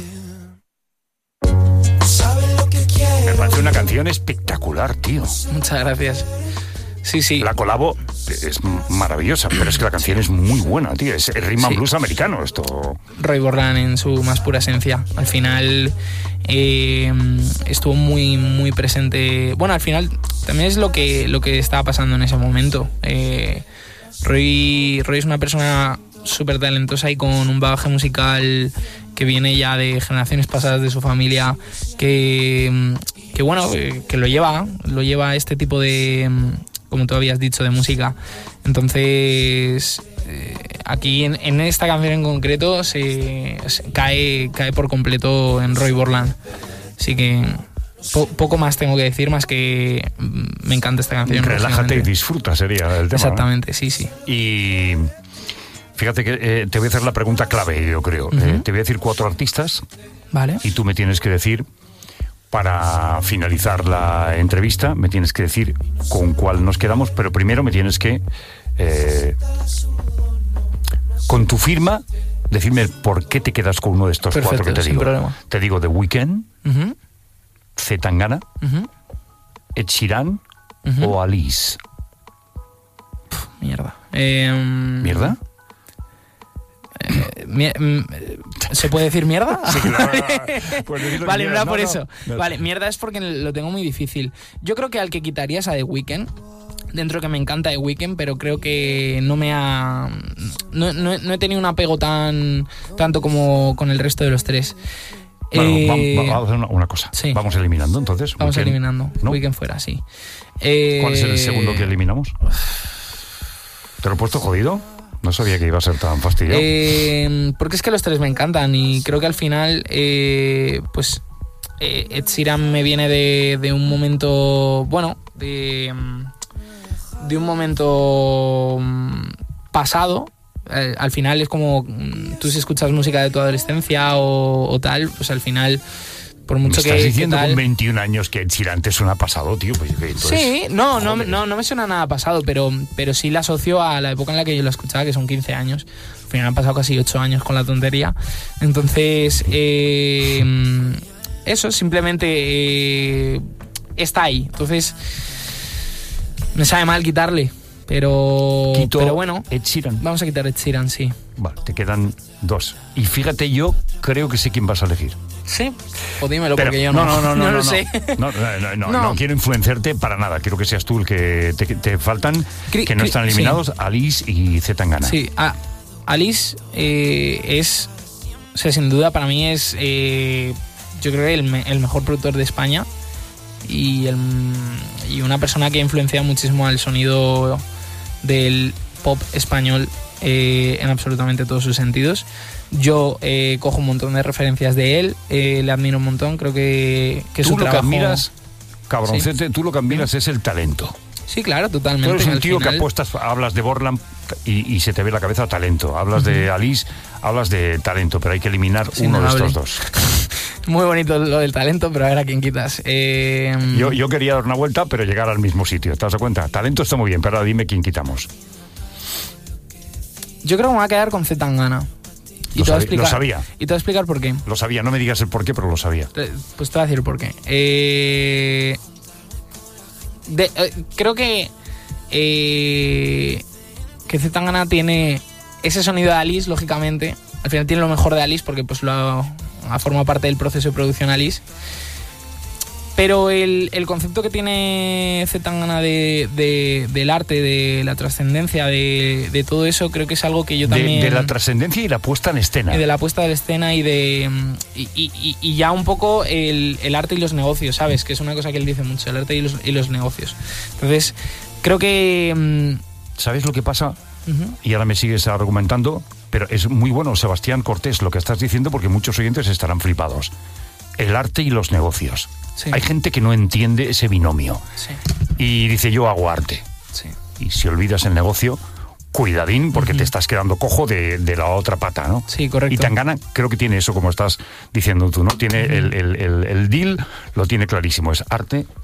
C: Sabes lo que quiero.
D: Me parece una canción espectacular, tío.
E: Muchas gracias. Sí, sí.
D: La colabo es maravillosa, pero es que la canción es muy buena, tío. Es el rhythm and
E: Sí.
D: blues americano, esto.
E: Roy Borland en su más pura esencia. Al final eh, estuvo muy, muy presente. Bueno, al final también es lo que, lo que estaba pasando en ese momento. Eh, Roy, Roy es una persona súper talentosa y con un bagaje musical que viene ya de generaciones pasadas de su familia, que, que bueno, que lo lleva, lo lleva a este tipo de, como tú habías dicho, de música. Entonces, eh, aquí en, en esta canción en concreto se, se cae, cae por completo en Roy Borland. Así que po, poco más tengo que decir, más que me encanta esta canción.
D: Relájate y disfruta sería el tema.
E: Exactamente,
D: ¿no?
E: sí, sí.
D: Y fíjate que eh, te voy a hacer la pregunta clave, yo creo. Uh-huh. eh, te voy a decir cuatro artistas.
E: Vale.
D: Y tú me tienes que decir, para finalizar la entrevista, me tienes que decir con cuál nos quedamos, pero primero me tienes que, eh, con tu firma, decirme por qué te quedas con uno de estos
E: Perfecto,
D: cuatro que te
E: sin
D: digo.
E: problema.
D: Te digo The Weeknd,
E: Uh-huh.
D: C. Tangana,
E: Uh-huh.
D: Ed Sheeran
E: Uh-huh.
D: o Alice.
E: Pff, mierda. Eh,
D: ¿Mierda?
E: Eh, mi- mm, ¿Se puede decir mierda?
D: Sí, claro. Pues decir lo que
E: Vale, no
D: quieras.
E: era
D: No,
E: por
D: no.
E: eso.
D: No.
E: Vale, mierda es porque lo tengo muy difícil. Yo creo que al que quitaría es a The Weeknd. Dentro que me encanta The Weeknd, pero creo que no me ha... No, no- no he tenido un apego tan tanto como con el resto de los tres.
D: Bueno,
E: Eh,
D: vamos, vamos a hacer una, una cosa.
E: sí.
D: Vamos eliminando, entonces.
E: Vamos
D: Weeknd,
E: eliminando.
D: ¿no?
E: Weeknd fuera, sí. Eh,
D: ¿Cuál es el segundo que eliminamos? ¿Te lo he puesto jodido? No sabía que iba a ser tan fastidiado.
E: Eh, porque es que los tres me encantan y creo que al final, eh, pues, eh, Ed Sheeran me viene de, de un momento, bueno, de, de un momento mm, pasado. Eh, al final es como, mm, tú si escuchas música de tu adolescencia o, o tal, pues al final, por
D: ¿Me
E: mucho
D: estás
E: que... que
D: diciendo
E: tal-
D: con veintiún años que Ed Sheeran te suena pasado, tío? Pues, que entonces,
E: Sí, no, no,
D: joder.
E: no, no me suena nada pasado, pero, pero sí la asocio a la época en la que yo lo escuchaba, que son quince años. Al final han pasado casi ocho años con la tontería. Entonces, eh, eso, simplemente eh, está ahí. Entonces, me sabe mal quitarle, pero,
D: Quito
E: pero bueno,
D: Ed Sheeran.
E: vamos a quitar Ed Sheeran, sí.
D: Vale, te quedan dos. Y fíjate, yo creo que sé quién vas a elegir.
E: Sí, o dímelo,
D: Pero-
E: porque yo no,
D: no, no, no, no,
E: lo
D: no.
E: sé.
D: No, no, no, no,
E: No.
D: no quiero influenciarte para nada. Quiero que seas tú el que te, te faltan,
E: Cri-
D: que no
E: cri-
D: están eliminados, Alice y Z Tangana.
E: Sí, a- Alice eh, es, o sea, sin duda para mí es, eh, yo creo que el, me- el mejor productor de España y, el, y una persona que ha influenciado muchísimo al sonido del pop español eh, en absolutamente todos sus sentidos. Yo eh, cojo un montón de referencias de él, eh, le admiro un montón, creo que, que
D: Tú
E: su
D: lo que
E: trabajo...
D: admiras, cabroncete, tú lo que admiras es el talento.
E: Sí, claro, totalmente.
D: Tú eres un
E: al
D: tío que
E: final-
D: apuestas, hablas de Borland y, y se te ve la cabeza talento. Hablas de Alice, hablas de talento, pero hay que eliminar
E: Es
D: uno de
E: innegable.
D: estos dos.
E: Muy bonito lo del talento, pero a ver a quién quitas. Eh,
D: Yo, yo quería dar una vuelta, pero llegar al mismo sitio. ¿Te das cuenta? Talento está muy bien, pero ahora dime quién quitamos.
E: Yo creo que me voy a quedar con Z Tangana. Y
D: Lo
E: te voy a
D: sabi-
E: explicar,
D: lo sabía.
E: Y te voy a explicar por qué.
D: Lo sabía, no me digas el por qué, pero lo sabía.
E: Eh, Pues te voy a decir por qué. Eh, de- eh, creo que eh, que Z Tangana tiene ese sonido de Alice, lógicamente. Al final tiene lo mejor de Alice porque pues lo ha, ha formado parte del proceso de producción Alice. Pero el, el concepto que tiene Z Tangana de, de, del arte, de la trascendencia, de, de todo eso, creo que es algo que yo
D: De,
E: también...
D: de la trascendencia y la puesta en escena.
E: Y de la puesta de la escena y de y, y- y ya un poco el, el arte y los negocios, ¿sabes? Que es una cosa que él dice mucho, el arte y los, y los negocios. Entonces, creo que... mm,
D: ¿Sabes lo que pasa?
E: ujú,
D: Y ahora me sigues argumentando, pero es muy bueno, Sebastián Cortés, lo que estás diciendo, porque muchos oyentes estarán flipados. El arte y los negocios.
E: Sí.
D: Hay gente que no entiende ese binomio
E: sí,
D: y dice yo hago arte.
E: sí.
D: Y si olvidas el negocio, cuidadín, porque
E: Ujú.
D: te estás quedando cojo de, de la otra pata, ¿no?
E: Sí, correcto.
D: Y Tangana creo que tiene eso, como estás diciendo tú, ¿no? Tiene el, el, el, el deal, lo tiene clarísimo, es arte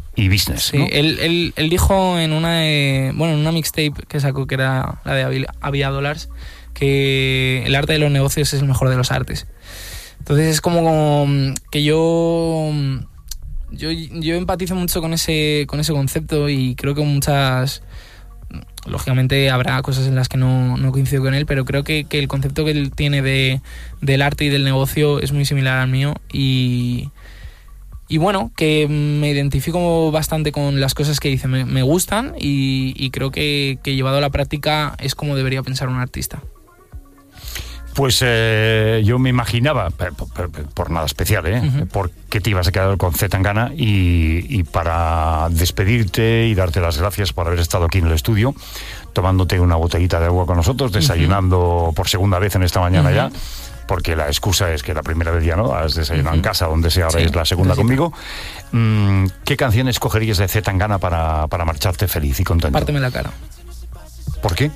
D: y business.
E: Sí,
D: ¿no?
E: él, él, él dijo en una de, bueno, en una mixtape que sacó, que era la de Aviadolars, que el arte de los negocios es el mejor de los artes. Entonces es como que yo yo, yo empatizo mucho con ese, con ese concepto, y creo que muchas... Lógicamente habrá cosas en las que no, no coincido con él, pero creo que, que el concepto que él tiene de, del arte y del negocio es muy similar al mío, y, y bueno, que me identifico bastante con las cosas que dice, me, me gustan, y, y creo que, que llevado a la práctica es como debería pensar un artista.
D: Pues eh, yo me imaginaba, por, por, por nada especial, ¿eh? Uh-huh. por qué te ibas a quedar con Zetangana, y, y para despedirte y darte las gracias por haber estado aquí en el estudio, tomándote una botellita de agua con nosotros, desayunando uh-huh. por segunda vez en esta mañana uh-huh. ya, porque la excusa es que la primera vez ya no, has desayunado uh-huh. en casa, donde sea, ahora sí, es la segunda sí, conmigo. Mm, ¿Qué canción escogerías de Zetangana para, para marcharte feliz y contento?
E: Párteme la cara.
D: ¿Por qué?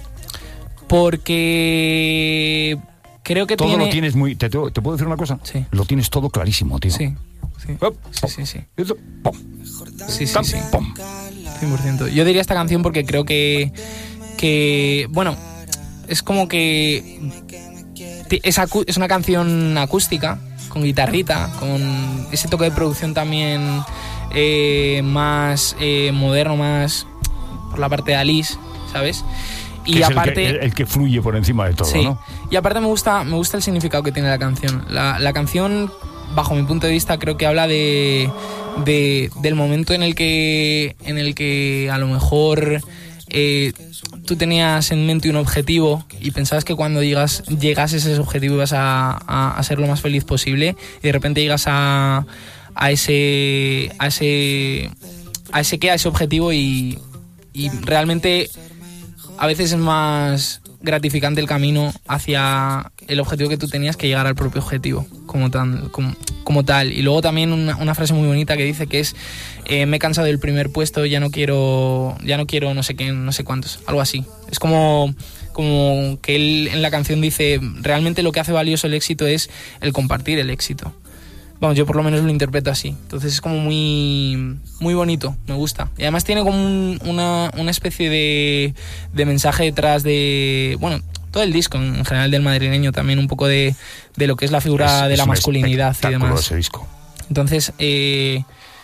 E: Porque... creo que
D: todo
E: tiene...
D: lo tienes muy... ¿Te, te, ¿Te puedo decir una cosa?
E: Sí.
D: Lo tienes todo clarísimo, tío.
E: Sí, sí.
D: Oh,
E: sí, sí, sí.
D: Pum.
E: Sí, sí, sí. Pum. cien por ciento. Yo diría esta canción porque creo que... que bueno, es como que... Es, acu- es una canción acústica, con guitarrita, con ese toque de producción también eh, más eh, moderno, más por la parte de Alice, ¿sabes? Y
D: que
E: aparte
D: es el que, el que fluye por encima de todo,
E: sí,
D: ¿no?
E: Y aparte me gusta me gusta el significado que tiene la canción. La, la canción, bajo mi punto de vista, creo que habla de, de del momento en el que en el que a lo mejor eh, tú tenías en mente un objetivo y pensabas que cuando llegas llegases a ese objetivo ibas a, a, a ser lo más feliz posible, y de repente llegas a a ese a ese a ese qué a ese objetivo y y realmente a veces es más gratificante el camino hacia el objetivo que tú tenías que llegar al propio objetivo como, tan, como, como tal. Y luego también una, una frase muy bonita que dice que es eh, me he cansado del primer puesto, ya no quiero ya no quiero no sé qué, no sé cuántos, algo así. Es como, como que él en la canción dice, realmente lo que hace valioso el éxito es el compartir el éxito. Vamos, yo por lo menos lo interpreto así. Entonces es como muy muy bonito, me gusta. Y además tiene como un, una, una especie de, de mensaje detrás de... Bueno, todo el disco en general del madrileño, también un poco de, de lo que es la figura
D: es,
E: de
D: es
E: la masculinidad y demás.
D: Ese disco.
E: Entonces, eh,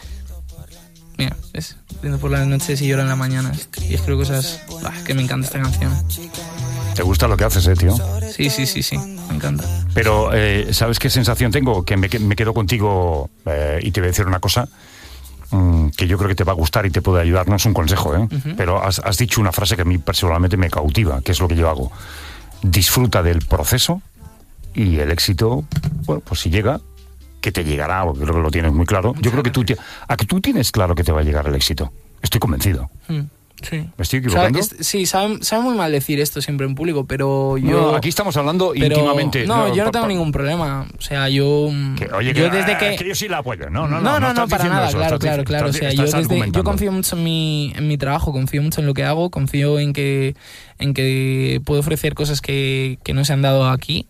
E: mira, es viendo por las noches y lloro en las mañanas. Y escribo cosas... Bah, que me encanta esta canción.
D: ¿Te gusta lo que haces, eh, tío?
E: Sí, sí, sí, sí, me encanta.
D: Pero, eh, ¿sabes qué sensación tengo? Que me, me quedo contigo eh, y te voy a decir una cosa mmm, que yo creo que te va a gustar y te puede ayudar. No es un consejo, ¿eh? Uh-huh. Pero has, has dicho una frase que a mí personalmente me cautiva, que es lo que yo hago. Disfruta del proceso y el éxito, bueno, pues si llega, que te llegará, porque creo que lo tienes muy claro. Yo creo que tú, a que tú tienes claro que te va a llegar el éxito. Estoy convencido. Mm. Sí. ¿Me estoy equivocando?
E: Sabe, sí, sabe, sabe muy mal decir esto siempre en público, pero yo...
D: No, aquí estamos hablando
E: pero,
D: íntimamente.
E: No,
D: no
E: yo no
D: pa,
E: tengo
D: pa,
E: ningún problema. O sea, yo...
D: Que, oye,
E: yo
D: que,
E: desde que...
D: que yo sí la apoyo. No, no,
E: no,
D: no,
E: no, no, no para nada,
D: eso,
E: claro,
D: estás,
E: claro, claro.
D: Estás,
E: o sea,
D: estás
E: yo, desde, yo confío mucho en mi, en mi trabajo, confío mucho en lo que hago, confío en que, en que puedo ofrecer cosas que, que no se han dado aquí,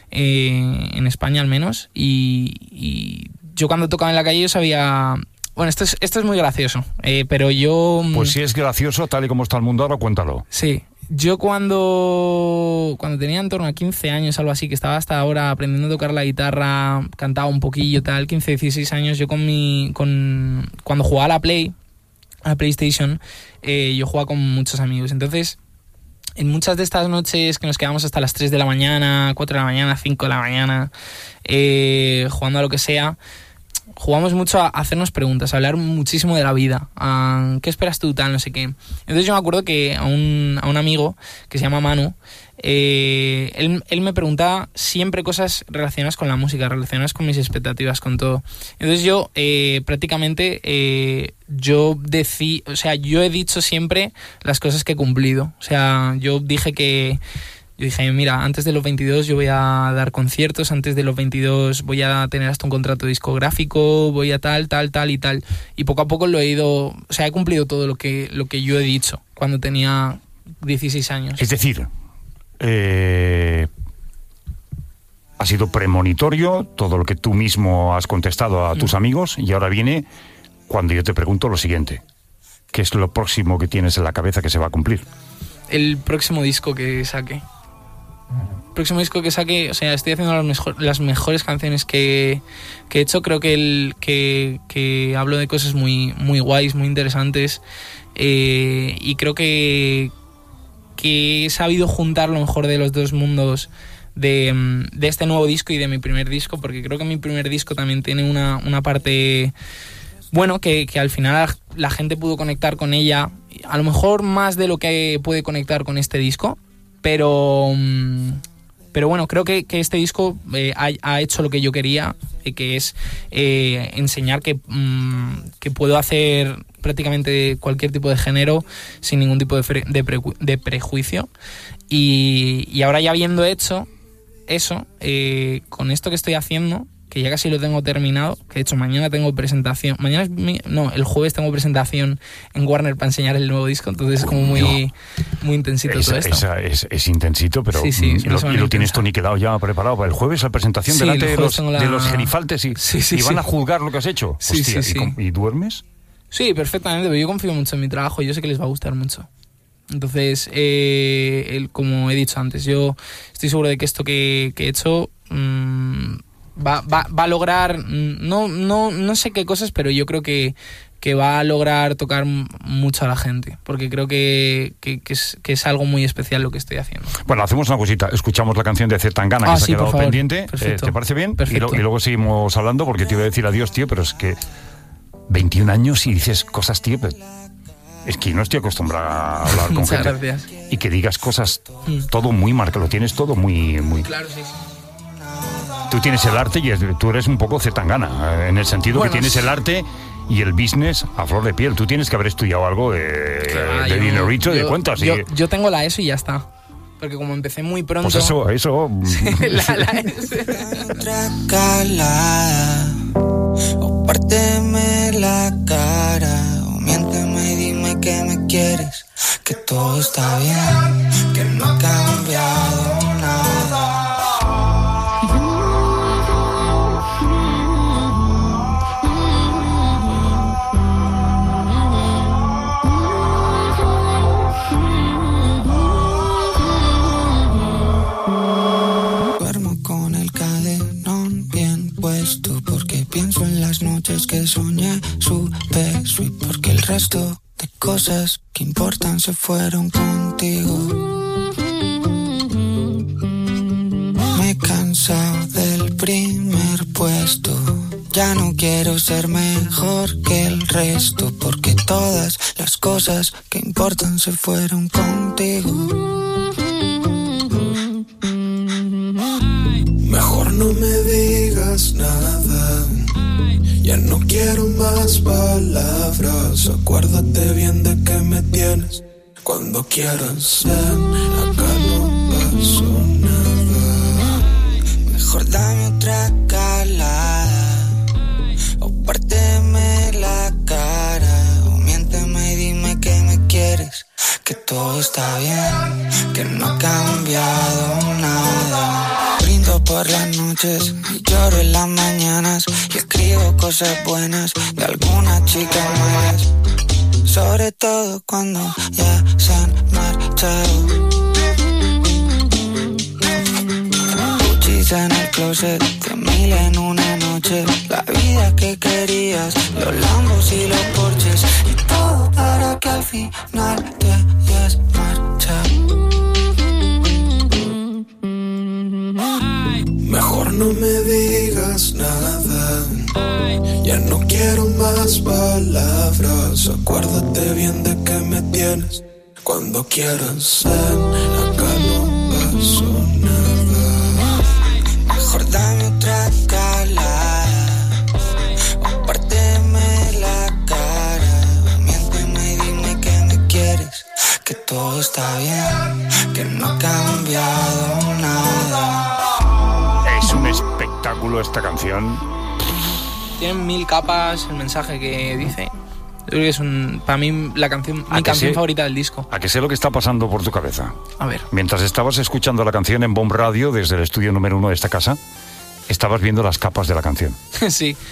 E: eh, en España al menos, y, y yo cuando tocaba en la calle yo sabía... Bueno, esto es, esto es muy gracioso, eh, pero yo...
D: Pues si es gracioso, tal y como está el mundo ahora, cuéntalo.
E: Sí, yo cuando, cuando tenía en torno a quince años, algo así, que estaba hasta ahora aprendiendo a tocar la guitarra, cantaba un poquillo, tal, quince, dieciséis años, yo con mi... Con, cuando jugaba a la Play, a la PlayStation, eh, yo jugaba con muchos amigos. Entonces, en muchas de estas noches que nos quedamos hasta las tres de la mañana, cuatro de la mañana, cinco de la mañana, eh, jugando a lo que sea... Jugamos mucho a hacernos preguntas, a hablar muchísimo de la vida, a qué esperas tú, tal, no sé qué. Entonces yo me acuerdo que a un, a un amigo que se llama Manu, eh, él, él me preguntaba siempre cosas relacionadas con la música, relacionadas con mis expectativas, con todo. Entonces yo eh, prácticamente, eh, yo decí, o sea, yo he dicho siempre las cosas que he cumplido. O sea, yo dije que... Yo dije, mira, antes de los veintidós yo voy a dar conciertos, antes de los veintidós voy a tener hasta un contrato discográfico, voy a tal, tal, tal y tal. Y poco a poco lo he ido... O sea, he cumplido todo lo que, lo que yo he dicho cuando tenía dieciséis años.
D: Es decir, eh, ha sido premonitorio todo lo que tú mismo has contestado a tus mm. amigos, y ahora viene cuando yo te pregunto lo siguiente: ¿qué es lo próximo que tienes en la cabeza que se va a cumplir?
E: El próximo disco que saque. El próximo disco que saque, o sea, estoy haciendo las, mejor, las mejores canciones que, que he hecho. Creo que, el, que, que hablo de cosas muy, muy guays, muy interesantes. Eh, y creo que, que he sabido juntar lo mejor de los dos mundos de, de este nuevo disco y de mi primer disco, porque creo que mi primer disco también tiene una, una parte... Bueno, que, que al final la gente pudo conectar con ella, a lo mejor más de lo que puede conectar con este disco, pero, pero bueno, creo que, que este disco eh, ha, ha hecho lo que yo quería, eh, que es eh, enseñar que, mm, que puedo hacer prácticamente cualquier tipo de género sin ningún tipo de, fre- de, pre- de prejuicio. Y, y ahora ya habiendo hecho eso, eh, con esto que estoy haciendo, que ya casi lo tengo terminado, que de hecho mañana tengo presentación, mañana es mi, no, el jueves tengo presentación en Warner para enseñar el nuevo disco, entonces es como muy, muy intensito
D: esa,
E: todo esto.
D: Esa es, es intensito, pero
E: sí, sí,
D: y, lo, y lo tienes tú niquelado ya preparado para el jueves, la presentación
E: sí,
D: delante de los,
E: la...
D: de los gerifaltes y,
E: sí, sí,
D: y van
E: sí.
D: a juzgar lo que has hecho.
E: Sí,
D: Hostia,
E: sí, sí.
D: ¿y, ¿y duermes?
E: Sí, perfectamente, pero yo confío mucho en mi trabajo y yo sé que les va a gustar mucho. Entonces, eh, el, como he dicho antes, yo estoy seguro de que esto que, que he hecho... Mmm, Va, va, va a lograr, no, no, no sé qué cosas, pero yo creo que, que va a lograr tocar mucho a la gente, porque creo que, que, que, es, que es algo muy especial lo que estoy haciendo.
D: Bueno, hacemos una cosita, escuchamos la canción de Zetangana que
E: ah,
D: se
E: sí,
D: ha quedado
E: por favor.
D: pendiente, eh, ¿te parece bien? Y, lo, y luego seguimos hablando, porque te iba a decir adiós, tío, pero es que veintiún años y dices cosas, tío, pero es que no estoy acostumbrado a hablar con
E: Muchas
D: gente.
E: Gracias.
D: Y que digas cosas,
E: mm.
D: todo muy marcado, lo tienes todo muy... muy...
E: Claro, sí, sí.
D: Tú tienes el arte y es, tú eres un poco Zetangana, en el sentido bueno, que tienes el arte y el business a flor de piel. Tú tienes que haber estudiado algo de,
E: claro,
D: de
E: yo,
D: dinerito y
E: yo,
D: de cuentas.
E: Yo,
D: y...
E: yo tengo la ESO y ya está. Porque como empecé muy pronto...
D: Pues eso, eso...
E: Sí, la, la ESO.
C: Otra calada, o párteme la cara, o miénteme y dime que me quieres, que todo está bien, que no ha cambiado nada. Pienso en las noches que soñé su beso y porque el resto de cosas que importan se fueron contigo. Me he cansado del primer puesto, ya no quiero ser mejor que el resto porque todas las cosas que importan se fueron contigo. Mejor no me digas nada, ya no quiero más palabras. Acuérdate bien de que me tienes cuando quieras. Ven, acá no pasó nada. Mejor dame otra calada, o párteme la cara, o miénteme y dime que me quieres, que todo está bien, que no ha cambiado nada. Brindo por las noches y lloro en las mañanas y escribo cosas buenas de algunas chicas malas, sobre todo cuando ya se han marchado. Cuchillas en el closet, de mil en una noche, la vida que querías, los Lambos y los Porsches, y todo para que al final te hayas marchado. Mejor no me digas nada, ya no quiero más palabras. Acuérdate bien de que me tienes cuando quieras. Ven, acá no pasó nada. Mejor dame otra calada, o párteme la cara, miénteme y dime que me quieres, que todo está bien, que no ha cambiado nada.
D: Es un espectáculo esta canción.
E: Tiene mil capas el mensaje que dice. Yo creo que es un, para mí la canción, mi canción
D: sé,
E: favorita del disco.
D: ¿A que sé lo que está pasando por tu cabeza?
E: A ver.
D: Mientras estabas escuchando la canción en Bomb Radio desde el estudio número uno de esta casa, estabas viendo las capas de la canción.
E: Sí.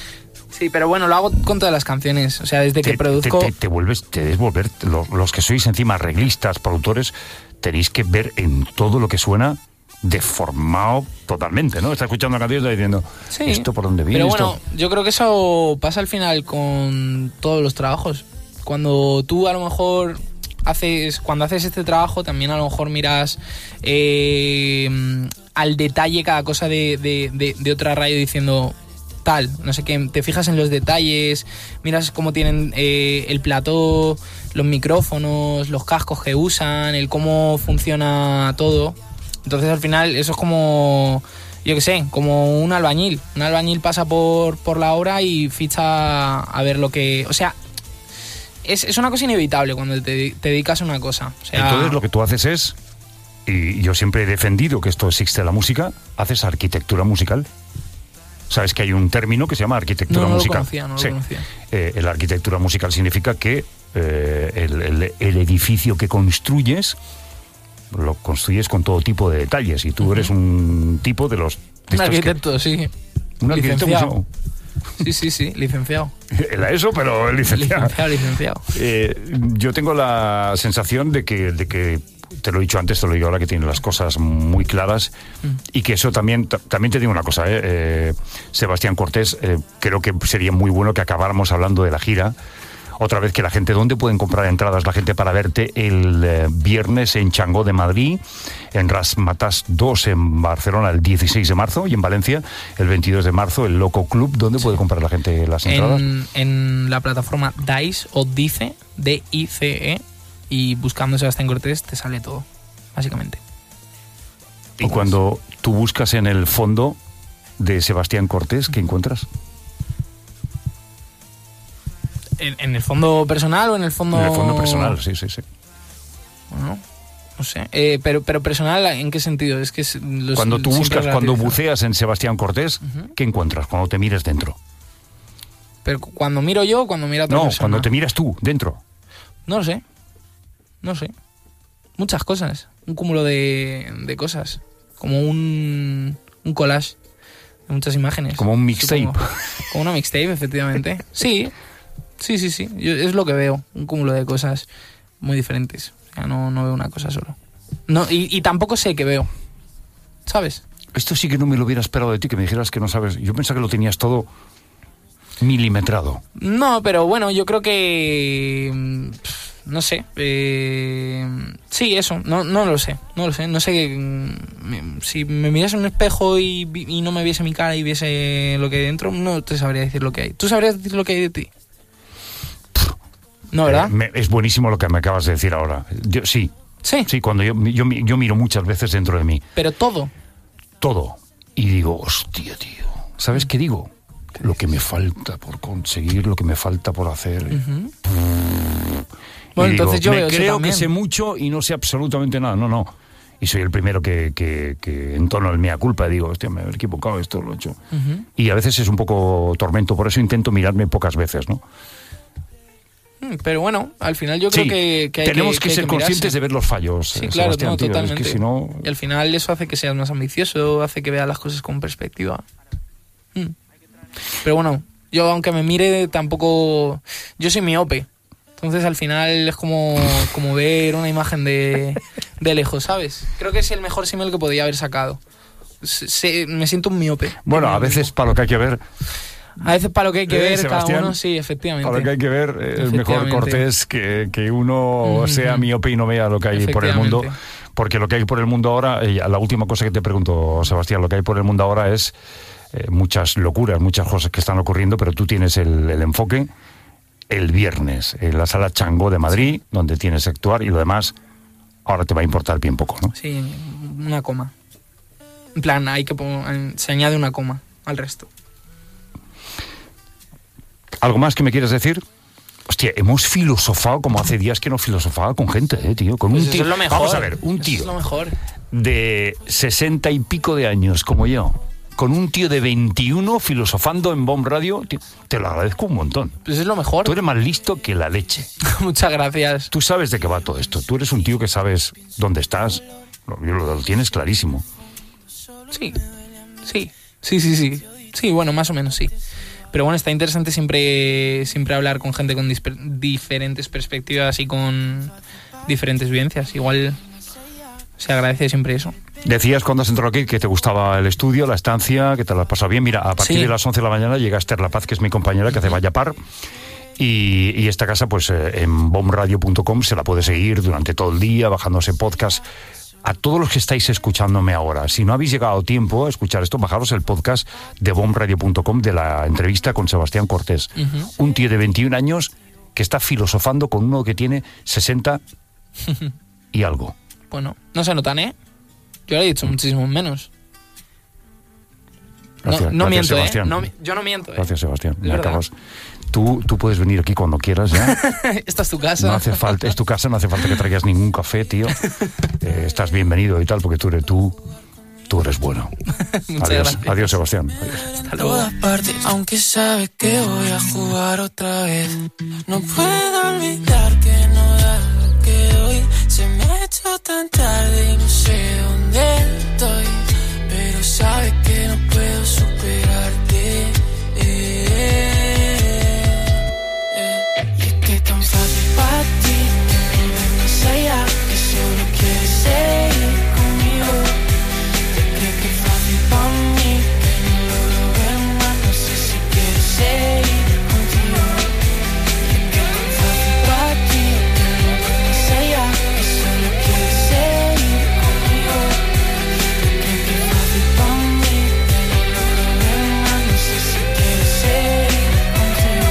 E: Sí, pero bueno, lo hago con todas las canciones. O sea, desde que
D: te,
E: produzco...
D: Te, te, te vuelves, te debes volver... Los, los que sois encima arreglistas, productores, tenéis que ver en todo lo que suena deformado totalmente, ¿no? Está escuchando una canción y está diciendo,
E: sí,
D: ¿esto por dónde viene?
E: Pero bueno,
D: esto?
E: yo creo que eso pasa al final con todos los trabajos. Cuando tú a lo mejor haces... Cuando haces este trabajo, también a lo mejor miras eh, al detalle cada cosa de, de, de, de otra radio diciendo... tal, no sé qué, te fijas en los detalles, miras cómo tienen eh, el plató, los micrófonos, los cascos que usan, el cómo funciona todo. Entonces al final eso es como, yo qué sé, como un albañil. Un albañil pasa por, por la obra y ficha a ver lo que... O sea, es, es una cosa inevitable cuando te, te dedicas a una cosa. O sea,
D: entonces lo que tú haces es, y yo siempre he defendido que esto existe en la música, haces arquitectura musical. Sabes que hay un término que se llama arquitectura
E: no, no
D: musical.
E: Lo conocía, no
D: sí.
E: lo conocía.
D: Eh, la arquitectura musical significa que eh, el, el, el edificio que construyes lo construyes con todo tipo de detalles y tú uh-huh. eres un tipo de los... De
E: un arquitecto,
D: que,
E: sí.
D: Un arquitecto
E: licenciado. Sí, sí, sí, licenciado.
D: Era eso, pero licenciado.
E: Licenciado, licenciado.
D: Eh, yo tengo la sensación de que, de que te lo he dicho antes, te lo digo ahora, que tiene las cosas muy claras mm. y que eso también, t- también te digo una cosa, eh, eh, Sebastián Cortés, eh, creo que sería muy bueno que acabáramos hablando de la gira. Otra vez, que la gente, ¿dónde pueden comprar entradas la gente para verte el eh, viernes en Changó de Madrid, en Razzmatazz dos en Barcelona el dieciséis de marzo y en Valencia el veintidós de marzo, el Loco Club? ¿Dónde sí. puede comprar la gente las entradas?
E: En, en la plataforma Dice o Dice, D I C E, y buscando Sebastián Cortés te sale todo, básicamente.
D: Y Todas. Cuando tú buscas en el fondo de Sebastián Cortés, ¿qué encuentras?
E: ¿En, ¿En el fondo personal o en el fondo...?
D: En el fondo personal, sí, sí, sí.
E: Bueno, no sé. Eh, pero, pero personal, ¿en qué sentido? Es que es los,
D: cuando tú buscas, cuando buceas en Sebastián Cortés, uh-huh. ¿qué encuentras cuando te mires dentro?
E: Pero cuando miro yo o cuando mira otra
D: no,
E: persona.
D: No, cuando te miras tú, dentro.
E: No lo sé. No sé. Muchas cosas. Un cúmulo de, de cosas. Como un, un collage de muchas imágenes.
D: Como un mixtape.
E: Supongo. Como una mixtape, efectivamente. Sí. Sí, sí, sí. Yo, es lo que veo. Un cúmulo de cosas muy diferentes. O sea, no, no veo una cosa solo. No, y, y tampoco sé qué veo. ¿Sabes?
D: Esto sí que no me lo hubiera esperado de ti, que me dijeras que no sabes. Yo pensaba que lo tenías todo milimetrado.
E: No, pero bueno, yo creo que... No sé. Eh, sí, eso. No, no lo sé. No lo sé. No sé que... Si me miras en un espejo y, y no me viese mi cara y viese lo que hay dentro, no te sabría decir lo que hay. ¿Tú sabrías decir lo que hay de ti? No, ¿verdad?
D: Eh, me, es buenísimo lo que me acabas de decir ahora. Yo, sí.
E: Sí.
D: Sí, cuando yo, yo, yo miro muchas veces dentro de mí.
E: Pero todo.
D: Todo. Y digo, hostia, tío. ¿Sabes qué digo? Lo que me falta por conseguir, lo que me falta por hacer.
E: Uh-huh.
D: Bueno,
E: digo, entonces yo
D: me
E: veo
D: creo
E: eso
D: que sé mucho y no sé absolutamente nada. No, no. Y soy el primero que, que, que entono el mea culpa y digo, hostia, me he equivocado, esto lo he hecho. Uh-huh. Y a veces es un poco tormento, por eso intento mirarme pocas veces, ¿no?
E: Pero bueno, al final yo creo
D: sí,
E: que, que hay
D: tenemos que,
E: que, que
D: ser
E: hay que
D: conscientes de ver los fallos.
E: Sí, claro,
D: Sebastián,
E: no,
D: tío,
E: totalmente.
D: Es que si no...
E: Y al final eso hace que seas más ambicioso, hace que veas las cosas con perspectiva. Hmm. Pero bueno, yo aunque me mire tampoco... Yo soy miope. Entonces al final es como, como ver una imagen de, de lejos, ¿sabes? Creo que es el mejor símil que podía haber sacado. Se, me siento un miope.
D: Bueno, a veces para lo que hay que ver...
E: A veces para lo que hay que
D: eh,
E: ver
D: Sebastián,
E: cada uno, sí, efectivamente.
D: Para lo que hay que ver, eh, es mejor Cortés que, que uno mm-hmm. sea miope y no vea lo que hay por el mundo. Porque lo que hay por el mundo ahora, eh, la última cosa que te pregunto, Sebastián, lo que hay por el mundo ahora es eh, muchas locuras, muchas cosas que están ocurriendo, pero tú tienes el, el enfoque el viernes en la Sala Changó de Madrid, sí. donde tienes que actuar, y lo demás ahora te va a importar bien poco, ¿no?
E: Sí, una coma. En plan, hay que poner, se añade una coma al resto.
D: ¿Algo más que me quieres decir? Hostia, hemos filosofado como hace días que no filosofaba con gente, eh, tío. Con
E: pues
D: un tío.
E: Es lo mejor.
D: Vamos a ver, un tío
E: eso es lo mejor.
D: de sesenta y pico de años como yo, con un tío de veintiuno filosofando en Bomb Radio, tío, te lo agradezco un montón.
E: Pues es lo mejor.
D: Tú eres más listo que la leche.
E: Muchas gracias.
D: Tú sabes de qué va todo esto. Tú eres un tío que sabes dónde estás. Lo, lo, lo tienes clarísimo.
E: Sí, sí, sí, sí, sí. Sí, bueno, más o menos sí. Pero bueno, está interesante siempre, siempre hablar con gente con disper- diferentes perspectivas y con diferentes vivencias. Igual se agradece siempre eso.
D: Decías cuando has entrado aquí que te gustaba el estudio, la estancia, que te lo has pasado bien. Mira, a partir
E: Sí.
D: de las once de la mañana llega Esther La Paz, que es mi compañera, que hace Vaya Par. Y, y esta casa, pues eh, en bomradio punto com se la puede seguir durante todo el día, bajándose podcast. A todos los que estáis escuchándome ahora, si no habéis llegado a tiempo a escuchar esto, bajaros el podcast de bomradio punto com de la entrevista con Sebastián Cortés. Uh-huh. Un tío de veintiún años que está filosofando con uno que tiene sesenta y algo.
E: Bueno, no se notan, ¿eh? Yo le he dicho muchísimo menos.
D: Gracias,
E: no no
D: gracias,
E: miento,
D: Sebastián.
E: ¿eh? No, yo no miento, ¿eh?
D: Gracias, Sebastián.
E: Es
D: Me
E: verdad.
D: acabas. Tú, tú puedes venir aquí cuando quieras, ¿ya?
E: Esta es tu casa.
D: No hace falta, es tu casa, no hace falta que traigas ningún café, tío. Eh, estás bienvenido y tal, porque tú eres tú, tú eres bueno.
E: Muchas
D: Adiós,
E: gracias.
D: adiós, Sebastián. Adiós.
E: Hasta luego.
C: Todas partes, aunque sabe que voy a jugar otra vez. No puedo olvidar que no da lo que doy. Se me ha hecho tan tarde y no sé dónde estoy. Pero sabe que no puedo superarte. Eh, eh. Y es que es tan fácil para ti que no ves más allá, que solo quieres seguir conmigo. Te crees que es fácil para mí, que no logro ver más. No sé si quieres seguir contigo. Y es que es tan fácil para ti que no ves más allá, que solo quieres seguir conmigo. Te crees que es fácil para mí, que no logro ver más. No sé si quieres seguir contigo.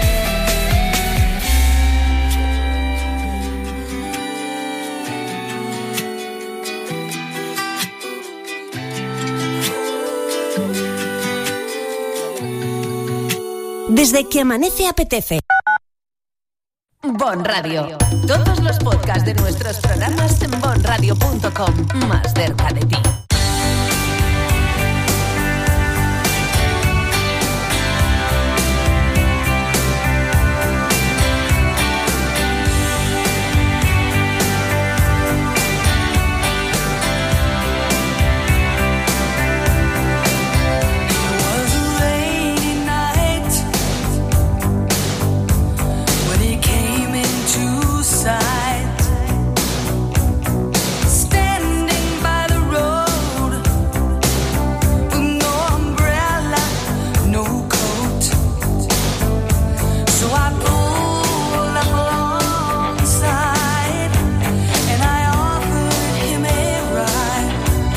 A: Desde que amanece apetece. Bon Radio. Todos los podcasts de nuestros programas en bon radio punto com. Más cerca de ti.
C: Standing by the road with no umbrella, no coat. So I pulled up alongside and I offered him a ride.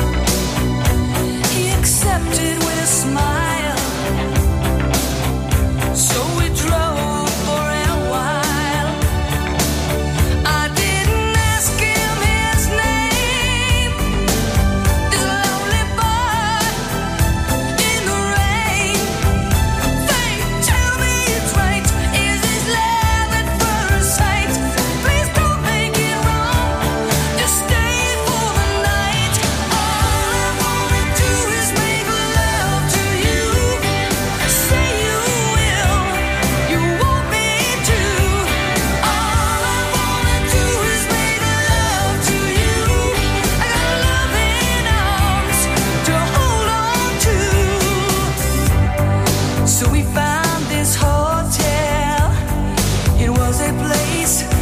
C: He accepted with a smile. So we drove for a while. I didn't ask him his name. This lonely boy in the rain. Fate, tell me it's right. Is this love at first sight? Please don't make it wrong. Just stay for the night. All I wanna do is make love to you. Say you will. You want me to. All I wanna do is make love to you. I got loving arms to hold on to. So we found this hotel. It was a place